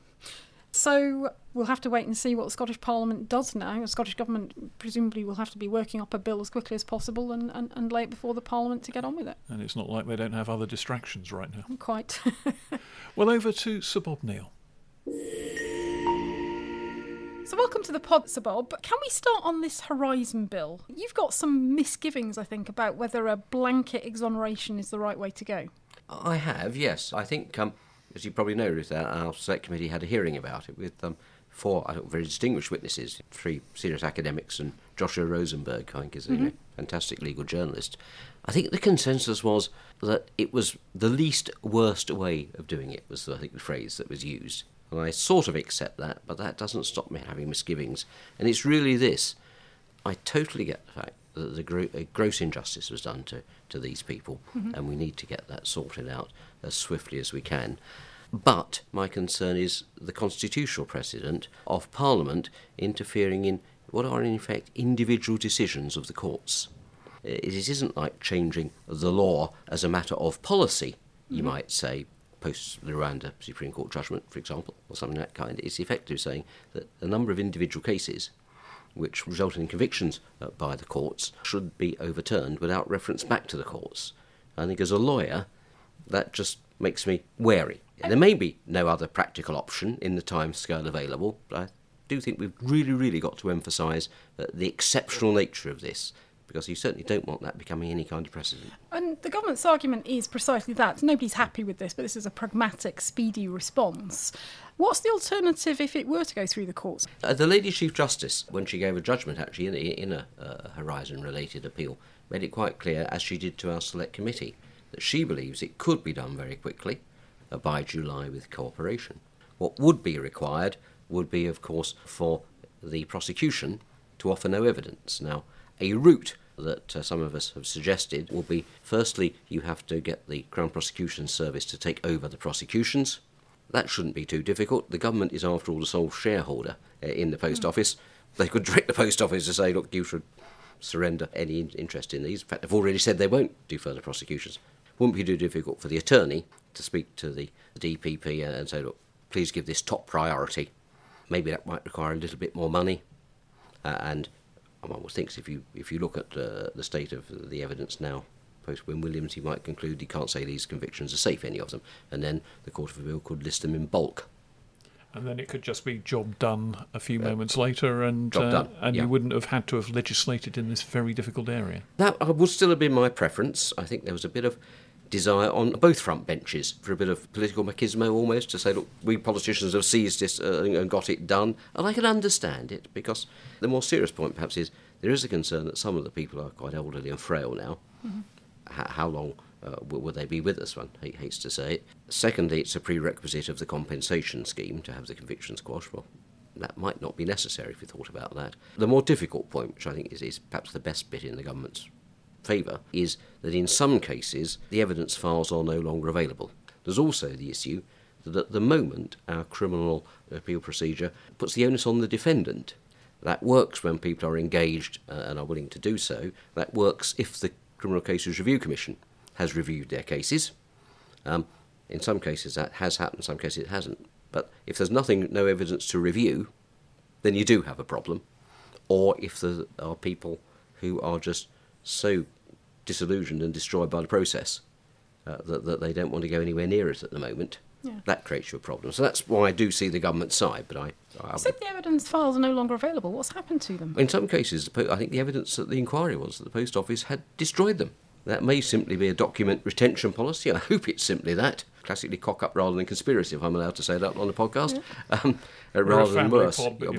So we'll have to wait and see what the Scottish Parliament does now. The Scottish Government presumably will have to be working up a bill as quickly as possible and lay it before the Parliament to get on with it. And it's not like they don't have other distractions right now. Quite. Well, over to Sir Bob Neal. So welcome to the pod, Sir Bob. Can we start on this Horizon Bill? You've got some misgivings, I think, about whether a blanket exoneration is the right way to go. I have, yes. I think, as you probably know, Ruth, our Select Committee had a hearing about it with four very distinguished witnesses, 3 serious academics, and Joshua Rosenberg, I think, is a fantastic legal journalist. I think the consensus was that it was the least worst way of doing it, was I think the phrase that was used. And I sort of accept that, but that doesn't stop me having misgivings. And it's really this. I totally get the fact that a gross injustice was done to these people, and we need to get that sorted out as swiftly as we can. But my concern is the constitutional precedent of Parliament interfering in what are in effect individual decisions of the courts. It isn't like changing the law as a matter of policy, you might say, post the Rwanda Supreme Court judgment, for example, or something of that kind. It's effectively saying that a number of individual cases which resulted in convictions by the courts should be overturned without reference back to the courts. I think as a lawyer, that just makes me wary. There may be no other practical option in the time scale available, but I do think we've really got to emphasise the exceptional nature of this, because you certainly don't want that becoming any kind of precedent. And the government's argument is precisely that. Nobody's happy with this, but this is a pragmatic, speedy response. What's the alternative if it were to go through the courts? The Lady Chief Justice, when she gave a judgment actually in a Horizon-related appeal, made it quite clear, as she did to our Select Committee, that she believes it could be done very quickly by July with cooperation. What would be required would be, of course, for the prosecution to offer no evidence. Now, a route that some of us have suggested will be, firstly, you have to get the Crown Prosecution Service to take over the prosecutions. That shouldn't be too difficult. The government is, after all, the sole shareholder in the Post Office. They could direct the Post Office to say, look, you should surrender any interest in these. In fact, they've already said they won't do further prosecutions. Wouldn't be too difficult for the attorney to speak to the DPP and say, look, please give this top priority. Maybe that might require a little bit more money. And one thinks if you look at the state of the evidence now, post Wynne Williams, he might conclude he can't say these convictions are safe, any of them, and then the Court of Appeal could list them in bulk. And then it could just be job done a few moments later, and you wouldn't have had to have legislated in this very difficult area. That would still have been my preference. I think there was a bit of desire on both front benches for a bit of political machismo almost, to say, look, we politicians have seized this and got it done. And I can understand it, because the more serious point perhaps is there is a concern that some of the people are quite elderly and frail now. Mm-hmm. How long will they be with us? One hates to say it. Secondly, it's a prerequisite of the compensation scheme to have the convictions quashed. Well, that might not be necessary if you thought about that. The more difficult point, which I think is perhaps the best bit in the government's favour, is that in some cases the evidence files are no longer available. There's also the issue that at the moment our criminal appeal procedure puts the onus on the defendant. That works when people are engaged and are willing to do so. That works if the Criminal Cases Review Commission has reviewed their cases. In some cases that has happened, in some cases it hasn't. But if there's no evidence to review, then you do have a problem. Or if there are people who are just so disillusioned and destroyed by the process that they don't want to go anywhere near it at the moment, that creates you a problem. So that's why I do see the government side. But I said the evidence files are no longer available. What's happened to them? In some cases, I think the evidence at the inquiry was that the Post Office had destroyed them. That may simply be a document retention policy. I hope it's simply that. Classically cock up rather than conspiracy, if I'm allowed to say that on the podcast. Rather than worse.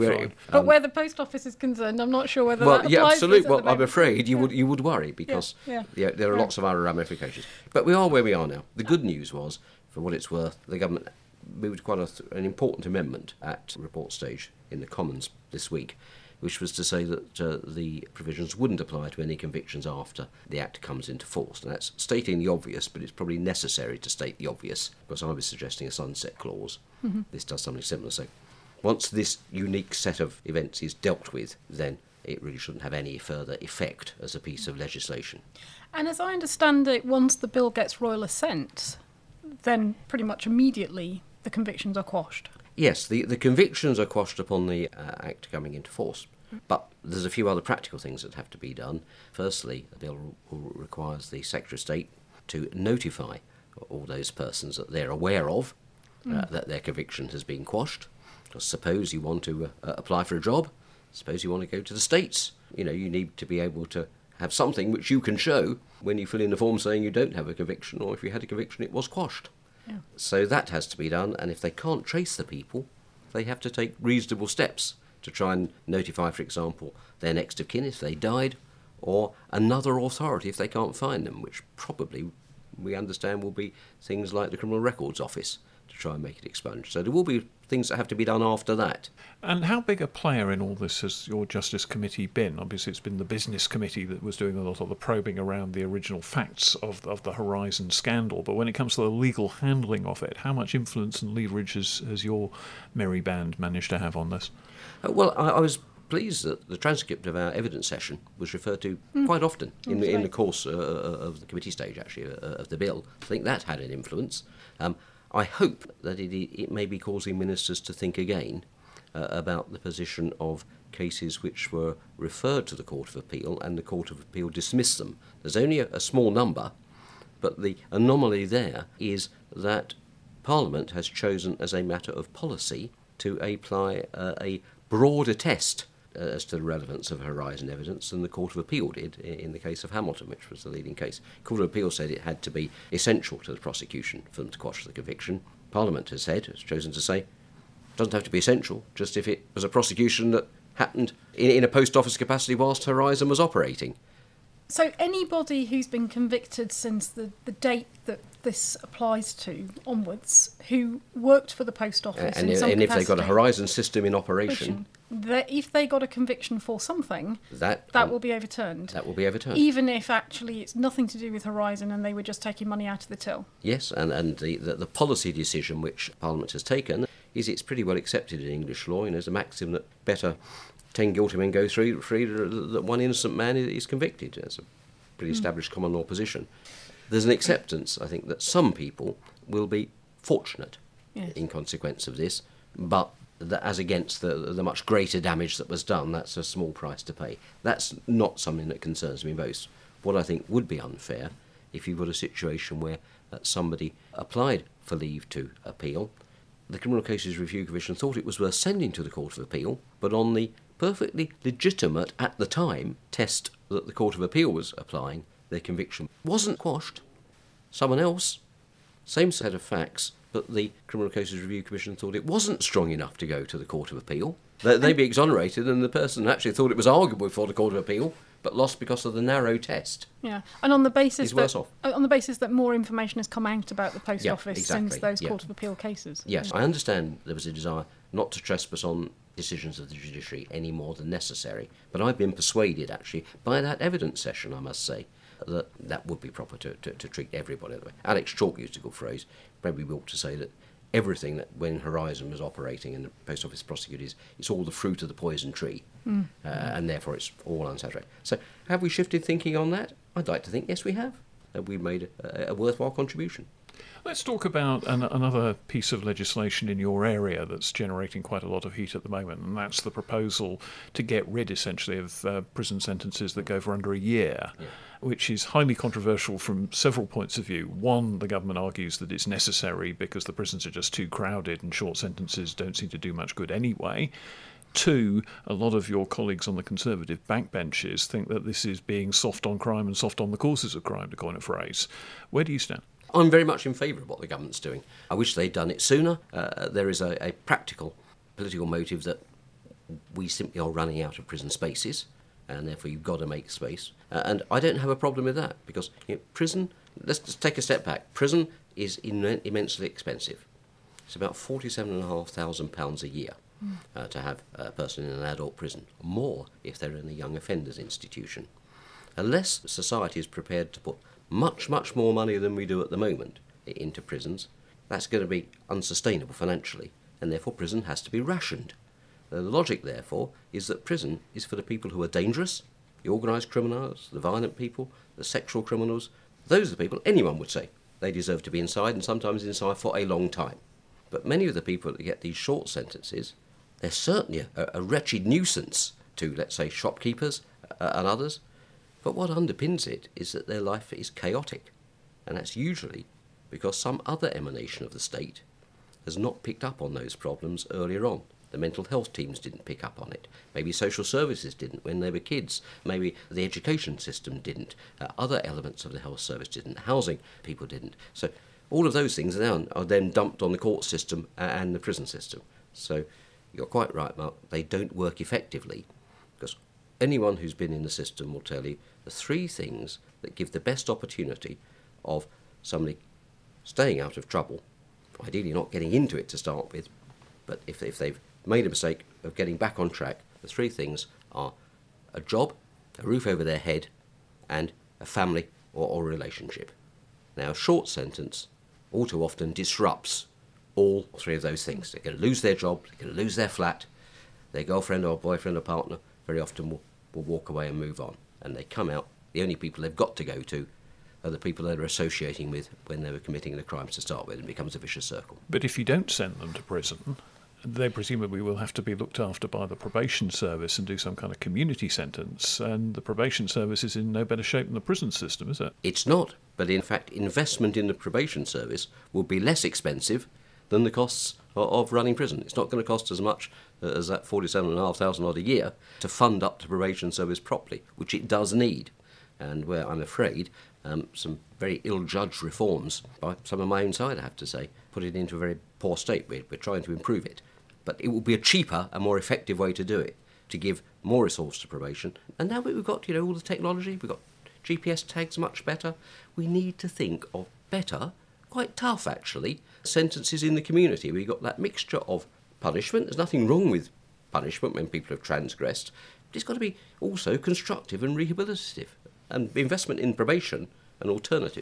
But where the Post Office is concerned, I'm not sure whether that applies. Yeah, absolutely. Well, I'm afraid you would worry, because there are lots of other ramifications. But we are where we are now. The good news was, for what it's worth, the government moved quite an important amendment at report stage in the Commons this week, which was to say that the provisions wouldn't apply to any convictions after the Act comes into force. And that's stating the obvious, but it's probably necessary to state the obvious, because I was suggesting a sunset clause. Mm-hmm. This does something similar. So once this unique set of events is dealt with, then it really shouldn't have any further effect as a piece of legislation. And as I understand it, once the bill gets royal assent, then pretty much immediately the convictions are quashed. Yes, the convictions are quashed upon the Act coming into force. But there's a few other practical things that have to be done. Firstly, the bill requires the Secretary of State to notify all those persons that they're aware of that their conviction has been quashed. Because suppose you want to apply for a job, suppose you want to go to the States, you need to be able to have something which you can show when you fill in the form saying you don't have a conviction, or if you had a conviction it was quashed. Yeah. So that has to be done, and if they can't trace the people, they have to take reasonable steps to try and notify, for example, their next of kin if they died, or another authority if they can't find them, which probably we understand will be things like the Criminal Records Office, to try and make it expunged. So there will be things that have to be done after that. And how big a player in all this has your Justice Committee been? Obviously it's been the Business Committee that was doing a lot of the probing around the original facts of the Horizon scandal, but when it comes to the legal handling of it, how much influence and leverage has your merry band managed to have on this? Well, I was pleased that the transcript of our evidence session was referred to quite often in the course of the committee stage, actually, of the bill. I think that had an influence. I hope that it may be causing ministers to think again about the position of cases which were referred to the Court of Appeal and the Court of Appeal dismissed them. There's only a small number, but the anomaly there is that Parliament has chosen as a matter of policy to apply a broader test as to the relevance of Horizon evidence than the Court of Appeal did in the case of Hamilton, which was the leading case. The Court of Appeal said it had to be essential to the prosecution for them to quash the conviction. Parliament has chosen to say, it doesn't have to be essential, just if it was a prosecution that happened in a post office capacity whilst Horizon was operating. So anybody who's been convicted since the date that this applies to onwards, who worked for the post office and in some if they've got a capacity, Horizon system in operation, if they got a conviction for something, that will be overturned. That will be overturned. Even if actually it's nothing to do with Horizon and they were just taking money out of the till. Yes, and the policy decision which Parliament has taken is it's pretty well accepted in English law. There's a maxim that better 10 guilty men go free, that one innocent man is convicted. That's a pretty established common law position. There's an acceptance, I think, that some people will be fortunate in consequence of this, but that as against the much greater damage that was done, that's a small price to pay. That's not something that concerns me most. What I think would be unfair, if you've got a situation where somebody applied for leave to appeal, the Criminal Cases Review Commission thought it was worth sending to the Court of Appeal, but on the perfectly legitimate, at the time, test that the Court of Appeal was applying, their conviction wasn't quashed. Someone else, same set of facts, but the Criminal Cases Review Commission thought it wasn't strong enough to go to the Court of Appeal. They'd be exonerated, and the person actually thought it was arguable before the Court of Appeal, but lost because of the narrow test. Yeah, and on the basis worse off. On the basis that more information has come out about the Post Office exactly. since those Court of Appeal cases. Yes, I understand there was a desire not to trespass on decisions of the judiciary any more than necessary, but I've been persuaded, actually, by that evidence session, I must say, that would be proper to treat everybody that way. Alex Chalk used a good phrase, probably ought to say that everything that when Horizon was operating and the Post Office prosecuted, it's all the fruit of the poison tree, and therefore it's all unsaturated. So have we shifted thinking on that? I'd like to think, yes, we have. We've made a worthwhile contribution. Let's talk about another piece of legislation in your area that's generating quite a lot of heat at the moment, and that's the proposal to get rid, essentially, of prison sentences that go for under a year, which is highly controversial from several points of view. One, the government argues that it's necessary because the prisons are just too crowded and short sentences don't seem to do much good anyway. Two, a lot of your colleagues on the Conservative backbenches think that this is being soft on crime and soft on the causes of crime, to coin a phrase. Where do you stand? I'm very much in favour of what the government's doing. I wish they'd done it sooner. There is a practical political motive that we simply are running out of prison spaces, and therefore you've got to make space. And I don't have a problem with that, because prison, let's just take a step back. Prison is immensely expensive. It's about £47,500 a year to have a person in an adult prison, more if they're in a young offenders institution. Unless society is prepared to put much, much more money than we do at the moment into prisons, that's going to be unsustainable financially, and therefore prison has to be rationed. The logic, therefore, is that prison is for the people who are dangerous, the organised criminals, the violent people, the sexual criminals. Those are the people anyone would say they deserve to be inside, and sometimes inside for a long time. But many of the people that get these short sentences, they're certainly a wretched nuisance to, let's say, shopkeepers and others. But what underpins it is that their life is chaotic, and that's usually because some other emanation of the state has not picked up on those problems earlier on. The mental health teams didn't pick up on it. Maybe social services didn't when they were kids. Maybe the education system didn't. Other elements of the health service didn't. Housing people didn't. So all of those things are then dumped on the court system and the prison system. So you're quite right, Mark. They don't work effectively, because anyone who's been in the system will tell you the three things that give the best opportunity of somebody staying out of trouble, ideally not getting into it to start with, but if they've made a mistake of getting back on track, the three things are a job, a roof over their head, and a family or relationship. Now, a short sentence all too often disrupts all three of those things. They're going to lose their job, they're going to lose their flat, their girlfriend or boyfriend or partner very often will walk away and move on. And they come out, the only people they've got to go to are the people they were associating with when they were committing the crimes to start with, and it becomes a vicious circle. But if you don't send them to prison, they presumably will have to be looked after by the probation service and do some kind of community sentence, and the probation service is in no better shape than the prison system, is it? It's not, but in fact investment in the probation service will be less expensive than the costs of running prison. It's not going to cost as much as that $47,500 odd a year to fund up the probation service properly, which it does need, and where I'm afraid some very ill-judged reforms by some of my own side, I have to say, put it into a very poor state. We're trying to improve it. But it will be a cheaper and more effective way to do it, to give more resource to probation. And now we've got, all the technology, we've got GPS tags much better. We need to think of better, quite tough actually, sentences in the community. We've got that mixture of punishment. There's nothing wrong with punishment when people have transgressed. But it's got to be also constructive and rehabilitative. And investment in probation and alternatives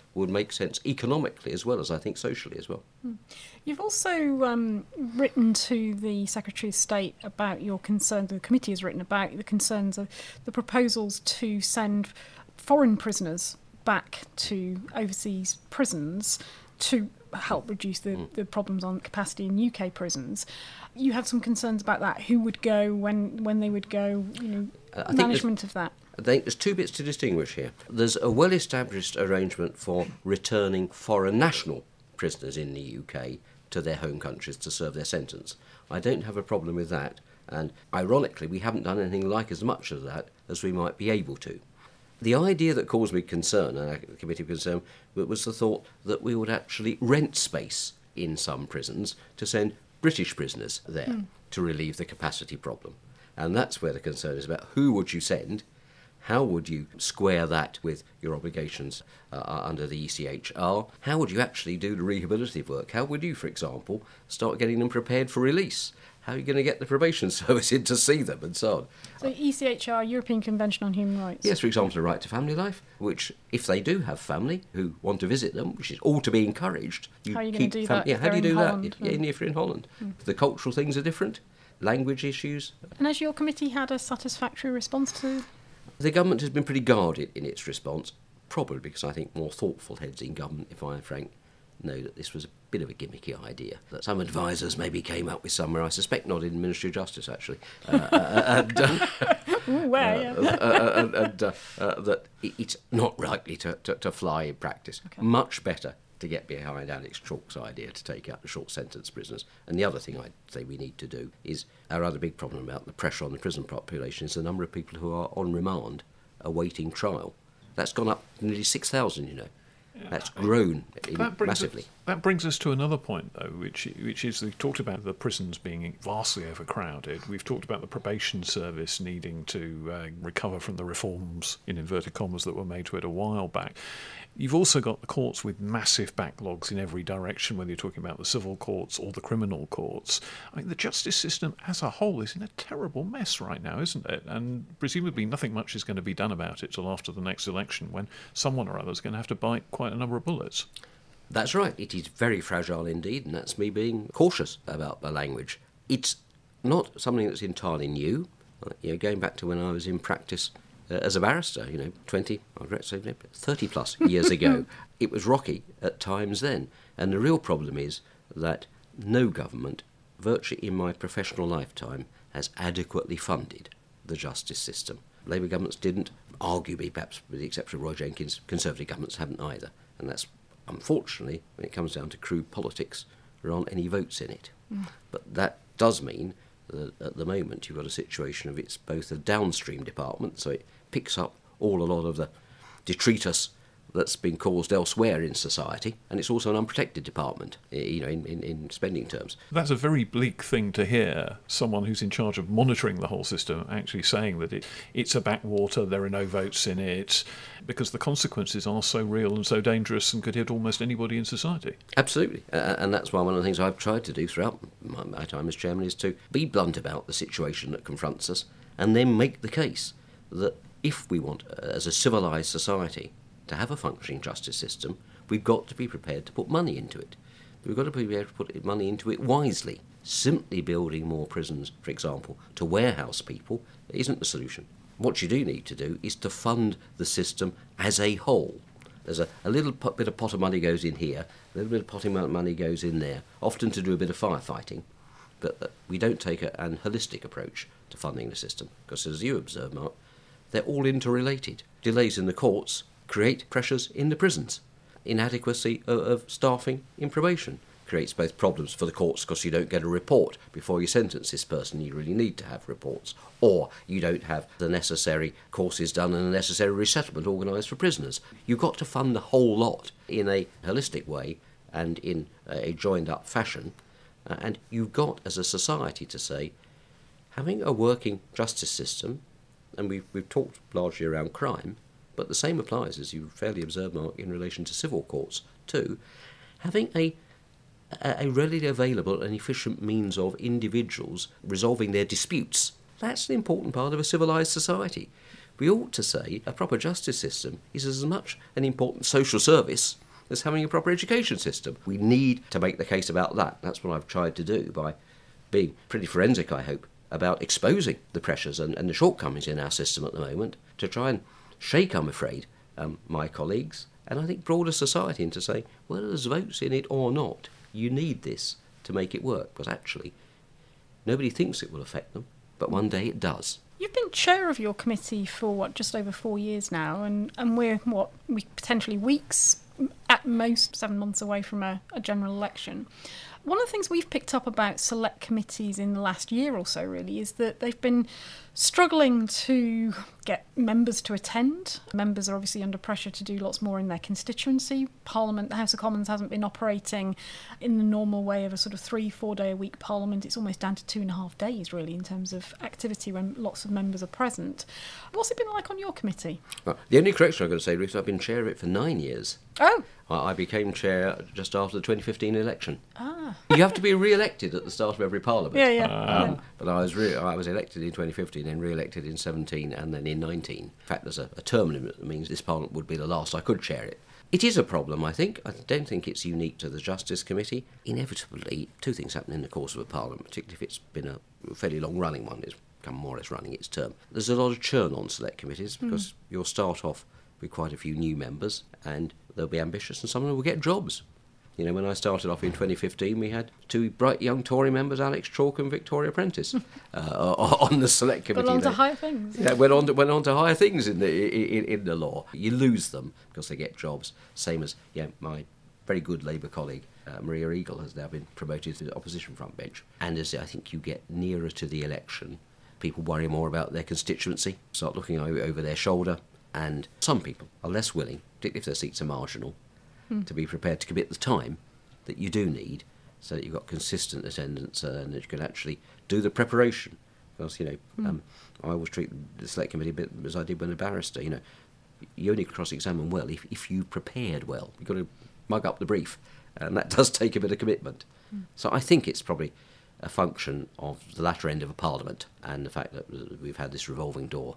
would make sense economically as well as I think socially as well. You've also written to the Secretary of State about your concerns, the committee has written about the concerns of the proposals to send foreign prisoners back to overseas prisons to help reduce the problems on capacity in UK prisons. You have some concerns about that. Who would go, when they would go, management of that? I think there's two bits to distinguish here. There's a well-established arrangement for returning foreign national prisoners in the UK to their home countries to serve their sentence. I don't have a problem with that, and ironically we haven't done anything like as much of that as we might be able to. The idea that caused me concern, and a committee concern, was the thought that we would actually rent space in some prisons to send British prisoners there to relieve the capacity problem. And that's where the concern is about who would you send, how would you square that with your obligations under the ECHR, how would you actually do the rehabilitative work, how would you, for example, start getting them prepared for release? How are you going to get the probation service in to see them and so on? So ECHR, European Convention on Human Rights? Yes, for example, the right to family life, which if they do have family who want to visit them, which is all to be encouraged. How are you going to do that? Yeah, how do you do Holland? that? Yeah, if you're in Holland. The cultural things are different, language issues. And has your committee had a satisfactory response to? The government has been pretty guarded in its response, probably because I think more thoughtful heads in government, if I'm frank, know that this was a bit of a gimmicky idea that some advisers maybe came up with somewhere. I suspect not in the Ministry of Justice, actually. That it's not likely to fly in practice. Okay. Much better to get behind Alex Chalk's idea to take out the short sentence prisoners. And the other thing I'd say we need to do is our other big problem about the pressure on the prison population is the number of people who are on remand awaiting trial. That's gone up nearly 6,000, you know. That's grown massively. That brings us to another point, though, which is we've talked about the prisons being vastly overcrowded. We've talked about the probation service needing to recover from the reforms, in inverted commas, that were made to it a while back. You've also got the courts with massive backlogs in every direction, whether you're talking about the civil courts or the criminal courts. I mean, the justice system as a whole is in a terrible mess right now, isn't it? And presumably nothing much is going to be done about it till after the next election, when someone or other is going to have to bite quite a number of bullets. That's right. It is very fragile indeed, and that's me being cautious about the language. It's not something that's entirely new. Going back to when I was in practice as a barrister, 30 plus years ago, it was rocky at times then. And the real problem is that no government, virtually in my professional lifetime, has adequately funded the justice system. Labour governments didn't, arguably, perhaps with the exception of Roy Jenkins, Conservative governments haven't either. And that's, unfortunately, when it comes down to crude politics, there aren't any votes in it. But that does mean that at the moment you've got a situation of it's both a downstream department, so it picks up a lot of the detritus that's been caused elsewhere in society, and it's also an unprotected department, in spending terms. That's a very bleak thing to hear, someone who's in charge of monitoring the whole system actually saying that it's a backwater, there are no votes in it, because the consequences are so real and so dangerous and could hit almost anybody in society. Absolutely, and that's why one of the things I've tried to do throughout my time as chairman is to be blunt about the situation that confronts us, and then make the case that if we want, as a civilised society, to have a functioning justice system, we've got to be prepared to put money into it. We've got to be prepared to put money into it wisely. Simply building more prisons, for example, to warehouse people isn't the solution. What you do need to do is to fund the system as a whole. There's a little bit of pot of money goes in here, a little bit of pot of money goes in there, often to do a bit of firefighting, but we don't take an holistic approach to funding the system, because as you observe, Mark, they're all interrelated. Delays in the courts create pressures in the prisons. Inadequacy of staffing in probation creates both problems for the courts because you don't get a report before you sentence this person. You really need to have reports. Or you don't have the necessary courses done and the necessary resettlement organised for prisoners. You've got to fund the whole lot in a holistic way and in a joined-up fashion. And you've got, as a society, to say, having a working justice system, and we've talked largely around crime, but the same applies, as you fairly observed, Mark, in relation to civil courts too, having a readily available and efficient means of individuals resolving their disputes. That's an important part of a civilised society. we ought to say a proper justice system is as much an important social service as having a proper education system. We need to make the case about that. That's what I've tried to do by being pretty forensic, I hope, about exposing the pressures and the shortcomings in our system at the moment, to try and shake, I'm afraid, my colleagues, and I think broader society, into saying, whether there's votes in it or not, you need this to make it work, because actually nobody thinks it will affect them, but one day it does. You've been chair of your committee for, just over 4 years now, and we're, potentially weeks, at most 7 months away from a general election. One of the things we've picked up about select committees in the last year or so, really, is that they've been struggling to get members to attend. Members are obviously under pressure to do lots more in their constituency. Parliament, the House of Commons, hasn't been operating in the normal way of a sort of 3-4 day a week Parliament. It's almost down to 2.5 days, really, in terms of activity when lots of members are present. What's it been like on your committee? Well, the only correction I've got to say, Ruth, I've been chair of it for 9 years. Oh! I became chair just after the 2015 election. Ah. You have to be re-elected at the start of every Parliament. Yeah. But I was elected in 2015, then re-elected in 17, and then in 19. In fact, there's a term limit that means this Parliament would be the last I could chair it. It is a problem, I think. I don't think it's unique to the Justice Committee. Inevitably, two things happen in the course of a Parliament, particularly if it's been a fairly long-running one. It's come more or less running its term. There's a lot of churn on select committees because you'll start off with quite a few new members, and they'll be ambitious, and some of them will get jobs. You know, when I started off in 2015, we had two bright young Tory members, Alex Chalk and Victoria Prentice, on the select committee. Went on to higher things. Yeah, went on to higher things in the law. You lose them because they get jobs. Same as my very good Labour colleague Maria Eagle has now been promoted to the opposition front bench. And as I think you get nearer to the election, people worry more about their constituency, start looking over their shoulder, and some people are less willing, particularly if their seats are marginal, to be prepared to commit the time that you do need so that you've got consistent attendance and that you can actually do the preparation. Because, I always treat the select committee a bit as I did when a barrister. You only cross-examine well if you prepared well. You've got to mug up the brief, and that does take a bit of commitment. So I think it's probably a function of the latter end of a Parliament and the fact that we've had this revolving door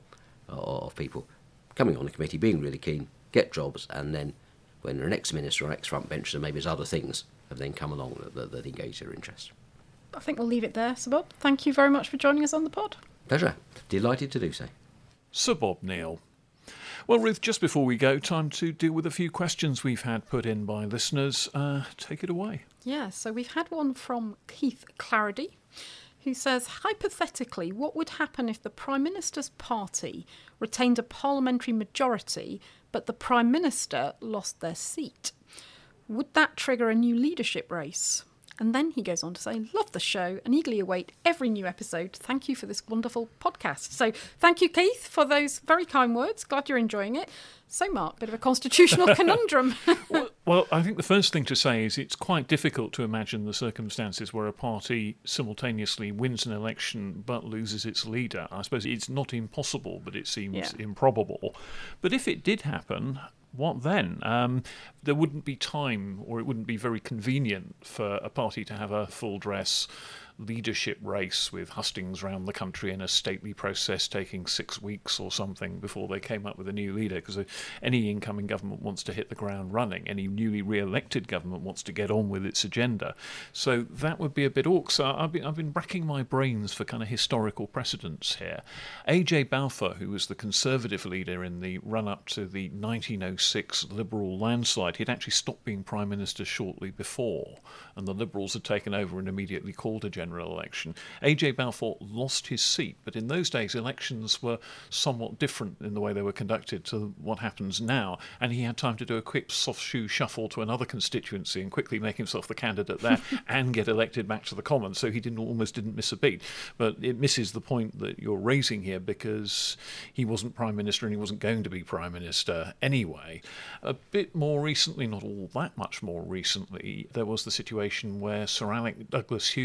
of people coming on the committee, being really keen, get jobs, and then when they're an ex-minister or ex-front bencher, maybe there's other things have then come along that engage their interest. I think we'll leave it there, Sir Bob. Thank you very much for joining us on the pod. Pleasure. Delighted to do so. Sir Bob Neill. Well, Ruth, just before we go, time to deal with a few questions we've had put in by listeners. Take it away. Yeah, so we've had one from Keith Clarity, who says, hypothetically, what would happen if the Prime Minister's party retained a parliamentary majority but the Prime Minister lost their seat? Would that trigger a new leadership race? And then he goes on to say, love the show and eagerly await every new episode. Thank you for this wonderful podcast. So thank you, Keith, for those very kind words. Glad you're enjoying it. So, Mark, bit of a constitutional conundrum. Well, I think the first thing to say is it's quite difficult to imagine the circumstances where a party simultaneously wins an election but loses its leader. I suppose it's not impossible, but it seems improbable. But if it did happen, what then? There wouldn't be time, or it wouldn't be very convenient for a party to have a full dress leadership race with hustings around the country in a stately process taking 6 weeks or something before they came up with a new leader, because any incoming government wants to hit the ground running. Any newly re-elected government wants to get on with its agenda. So that would be a bit awkward. So I've been racking my brains for kind of historical precedents here. A.J. Balfour, who was the Conservative leader in the run-up to the 1906 Liberal landslide, he'd actually stopped being Prime Minister shortly before, and the Liberals had taken over and immediately called a general election. A.J. Balfour lost his seat, but in those days elections were somewhat different in the way they were conducted to what happens now, and he had time to do a quick soft shoe shuffle to another constituency and quickly make himself the candidate there and get elected back to the Commons, so he almost didn't miss a beat. But it misses the point that you're raising here, because he wasn't Prime Minister and he wasn't going to be Prime Minister anyway. A bit more recently, not all that much more recently, there was the situation where Sir Alec Douglas-Hume, as he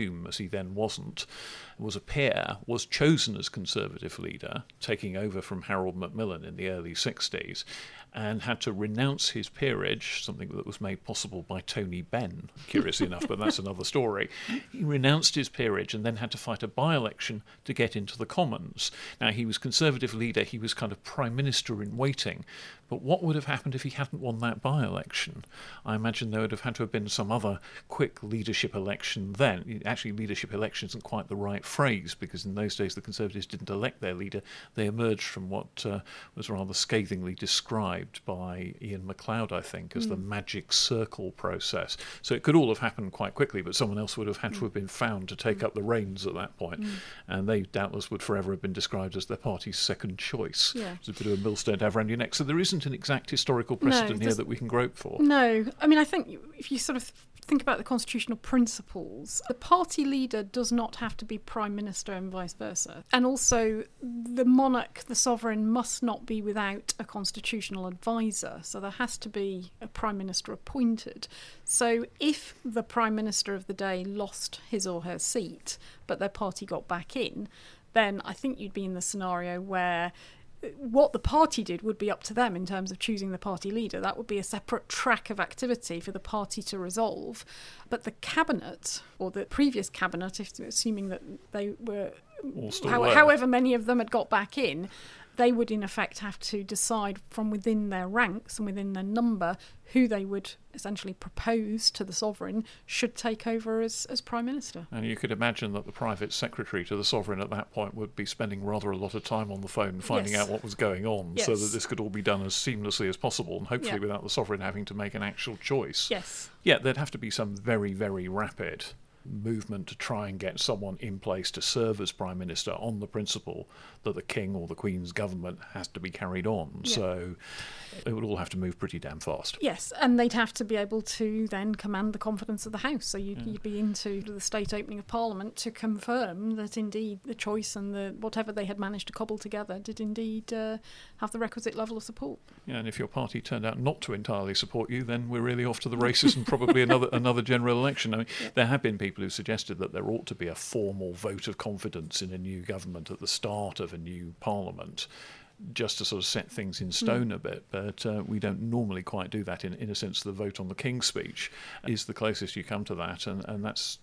then wasn't, was a peer, was chosen as Conservative leader, taking over from Harold Macmillan in the early 60s, and had to renounce his peerage, something that was made possible by Tony Benn, curiously enough, but that's another story. He renounced his peerage and then had to fight a by-election to get into the Commons. Now, he was Conservative leader, he was kind of Prime Minister in waiting, but what would have happened if he hadn't won that by-election? I imagine there would have had to have been some other quick leadership election then. Actually, leadership election isn't quite the right phrase, because in those days the Conservatives didn't elect their leader. They emerged from what was rather scathingly described by Ian MacLeod, I think, as the magic circle process. So it could all have happened quite quickly, but someone else would have had to have been found to take up the reins at that point. And they doubtless would forever have been described as their party's second choice. Yeah. It's a bit of a millstone to have around your neck. So there isn't an exact historical precedent here that we can grope for. No. I mean, I think if you sort of think about the constitutional principles, the party leader does not have to be Prime Minister and vice versa. And also, the monarch, the sovereign, must not be without a constitutional advisor. So there has to be a Prime Minister appointed. So if the Prime Minister of the day lost his or her seat, but their party got back in, then I think you'd be in the scenario where what the party did would be up to them in terms of choosing the party leader. That would be a separate track of activity for the party to resolve. But the cabinet, or the previous cabinet, assuming that they were, however many of them had got back in, they would in effect have to decide from within their ranks and within their number who they would essentially propose to the sovereign should take over as Prime Minister. And you could imagine that the private secretary to the sovereign at that point would be spending rather a lot of time on the phone finding out what was going on, so that this could all be done as seamlessly as possible, and hopefully without the sovereign having to make an actual choice. Yes. Yeah, there'd have to be some very, very rapid movement to try and get someone in place to serve as Prime Minister on the principle that the King or the Queen's government has to be carried on. Yeah. So it would all have to move pretty damn fast. Yes, and they'd have to be able to then command the confidence of the House. So you'd be into the state opening of Parliament to confirm that indeed the choice and the whatever they had managed to cobble together did indeed have the requisite level of support. Yeah, and if your party turned out not to entirely support you, then we're really off to the races and probably another general election. I mean, there have been people who suggested that there ought to be a formal vote of confidence in a new government at the start of a new Parliament, just to sort of set things in stone a bit, but we don't normally quite do that. In a sense, the vote on the King's speech is the closest you come to that, and that's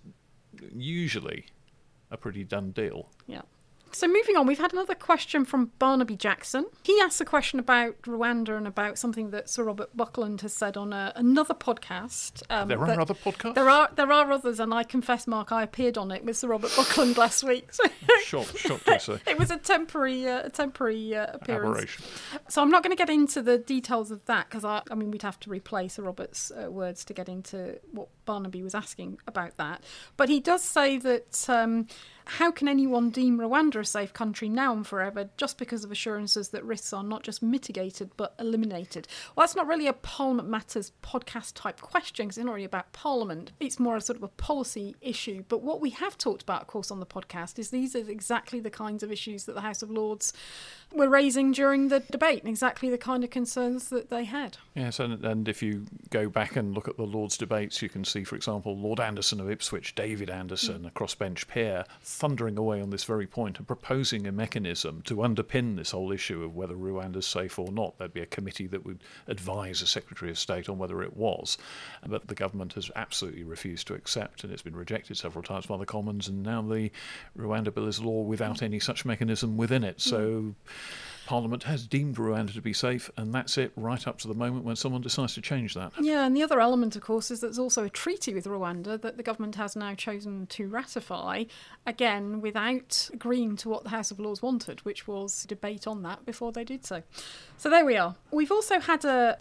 usually a pretty done deal. Yeah. So moving on, we've had another question from Barnaby Jackson. He asked a question about Rwanda and about something that Sir Robert Buckland has said on another podcast. There are other podcasts? There are others, and I confess, Mark, I appeared on it with Sir Robert Buckland last week. So Shocked, I say. It was a temporary appearance. Aberration. So I'm not going to get into the details of that, because I mean, we'd have to replay Sir Robert's words to get into what Barnaby was asking about that. But he does say that how can anyone deem Rwanda a safe country now and forever just because of assurances that risks are not just mitigated but eliminated? Well, that's not really a Parliament Matters podcast type question, because it's not really about Parliament. It's more a sort of a policy issue. But what we have talked about, of course, on the podcast is these are exactly the kinds of issues that the House of Lords were raising during the debate, and exactly the kind of concerns that they had. Yes, and if you go back and look at the Lords' debates, you can see, for example, Lord Anderson of Ipswich, David Anderson, a crossbench peer, thundering away on this very point and proposing a mechanism to underpin this whole issue of whether Rwanda's safe or not. There'd be a committee that would advise the Secretary of State on whether it was. But the government has absolutely refused to accept, and it's been rejected several times by the Commons, and now the Rwanda Bill is law without any such mechanism within it. So Parliament has deemed Rwanda to be safe, and that's it, right up to the moment when someone decides to change that. Yeah, and the other element, of course, is that there's also a treaty with Rwanda that the government has now chosen to ratify, again, without agreeing to what the House of Lords wanted, which was debate on that before they did so. So there we are. We've also had a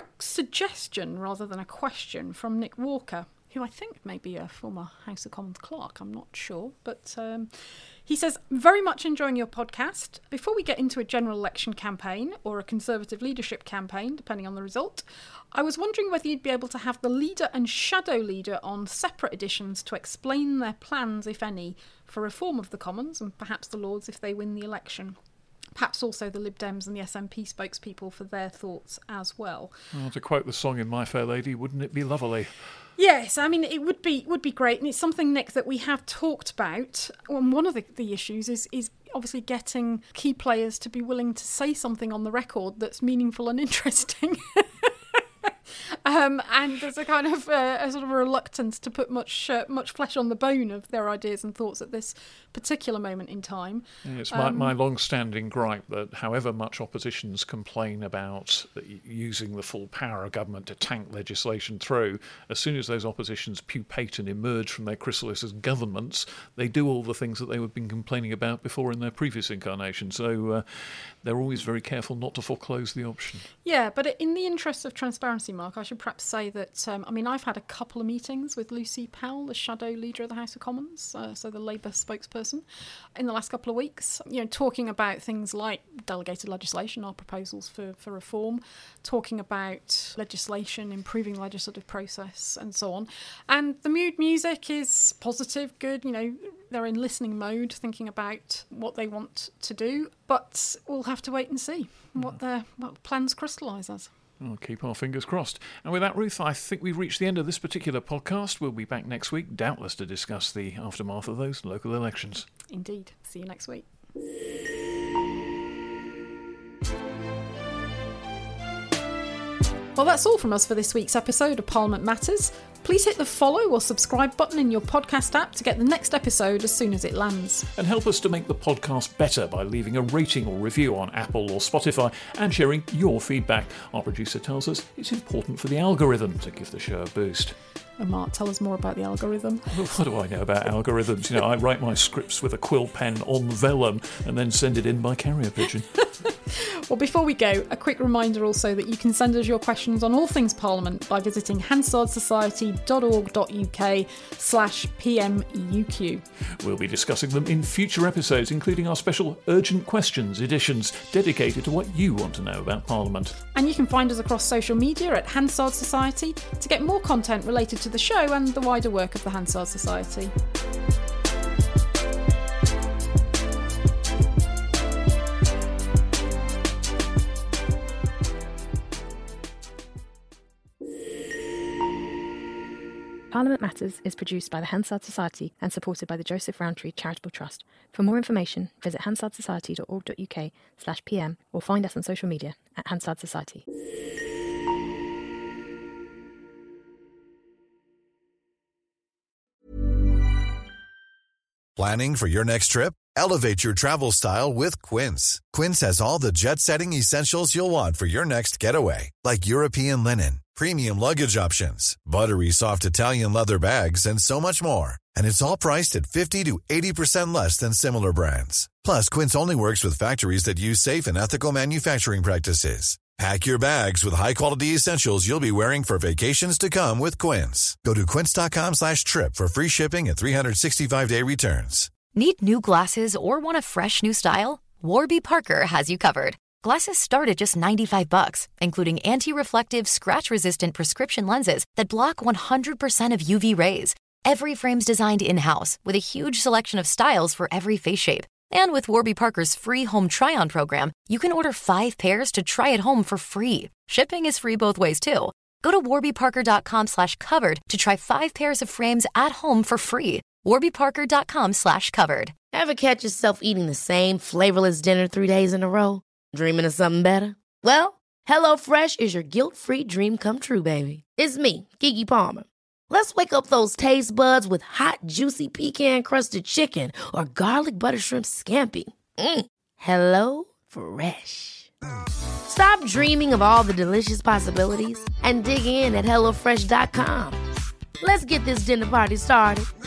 suggestion rather than a question from Nick Walker, who I think may be a former House of Commons clerk, I'm not sure, but he says, very much enjoying your podcast. Before we get into a general election campaign or a Conservative leadership campaign, depending on the result, I was wondering whether you'd be able to have the leader and shadow leader on separate editions to explain their plans, if any, for reform of the Commons and perhaps the Lords if they win the election. perhaps also the Lib Dems and the SNP spokespeople for their thoughts as well. Well, to quote the song in My Fair Lady, wouldn't it be lovely? Yes, I mean, it would be great, and it's something, Nick, that we have talked about. And one of the issues is obviously getting key players to be willing to say something on the record that's meaningful and interesting. And there's a kind of a sort of a reluctance to put much flesh on the bone of their ideas and thoughts at this particular moment in time. It's my long-standing gripe that however much oppositions complain about using the full power of government to tank legislation through, as soon as those oppositions pupate and emerge from their chrysalis as governments, they do all the things that they have been complaining about before in their previous incarnation. So they're always very careful not to foreclose the option. Yeah, but in the interest of transparency, Mark, I should perhaps say that, I've had a couple of meetings with Lucy Powell, the shadow leader of the House of Commons, so the Labour spokesperson, in the last couple of weeks, talking about things like delegated legislation, our proposals for reform, talking about legislation, improving the legislative process, and so on. And the mood music is positive, good, they're in listening mode, thinking about what they want to do, but we'll have to wait and see what plans crystallise as. We'll keep our fingers crossed. And with that, Ruth, I think we've reached the end of this particular podcast. We'll be back next week, doubtless to discuss the aftermath of those local elections. Indeed. See you next week. Well, that's all from us for this week's episode of Parliament Matters. Please hit the follow or subscribe button in your podcast app to get the next episode as soon as it lands. And help us to make the podcast better by leaving a rating or review on Apple or Spotify and sharing your feedback. Our producer tells us it's important for the algorithm to give the show a boost. Oh, Mark, tell us more about the algorithm. Well, what do I know about algorithms? I write my scripts with a quill pen on vellum and then send it in by carrier pigeon. Well, before we go, a quick reminder also that you can send us your questions on all things Parliament by visiting hansardsociety.org.uk/PMEUQ. We'll be discussing them in future episodes, including our special Urgent Questions editions dedicated to what you want to know about Parliament. And you can find us across social media at Hansard Society to get more content related to the show and the wider work of the Hansard Society. Parliament Matters is produced by the Hansard Society and supported by the Joseph Rowntree Charitable Trust. For more information, visit hansardsociety.org.uk/PM or find us on social media at Hansard Society. Planning for your next trip? Elevate your travel style with Quince. Quince has all the jet-setting essentials you'll want for your next getaway, like European linen, premium luggage options, buttery soft Italian leather bags, and so much more. And it's all priced at 50 to 80% less than similar brands. Plus, Quince only works with factories that use safe and ethical manufacturing practices. Pack your bags with high-quality essentials you'll be wearing for vacations to come with Quince. Go to quince.com/trip for free shipping and 365-day returns. Need new glasses or want a fresh new style? Warby Parker has you covered. Glasses start at just $95, including anti-reflective, scratch-resistant prescription lenses that block 100% of UV rays. Every frame's designed in-house with a huge selection of styles for every face shape. And with Warby Parker's free home try-on program, you can order 5 pairs to try at home for free. Shipping is free both ways, too. Go to warbyparker.com/covered to try 5 pairs of frames at home for free. warbyparker.com/covered. Ever catch yourself eating the same flavorless dinner 3 days in a row? Dreaming of something better? Well, HelloFresh is your guilt-free dream come true, baby. It's me, Keke Palmer. Let's wake up those taste buds with hot, juicy pecan-crusted chicken or garlic butter shrimp scampi. Hello Fresh. Stop dreaming of all the delicious possibilities and dig in at HelloFresh.com. Let's get this dinner party started.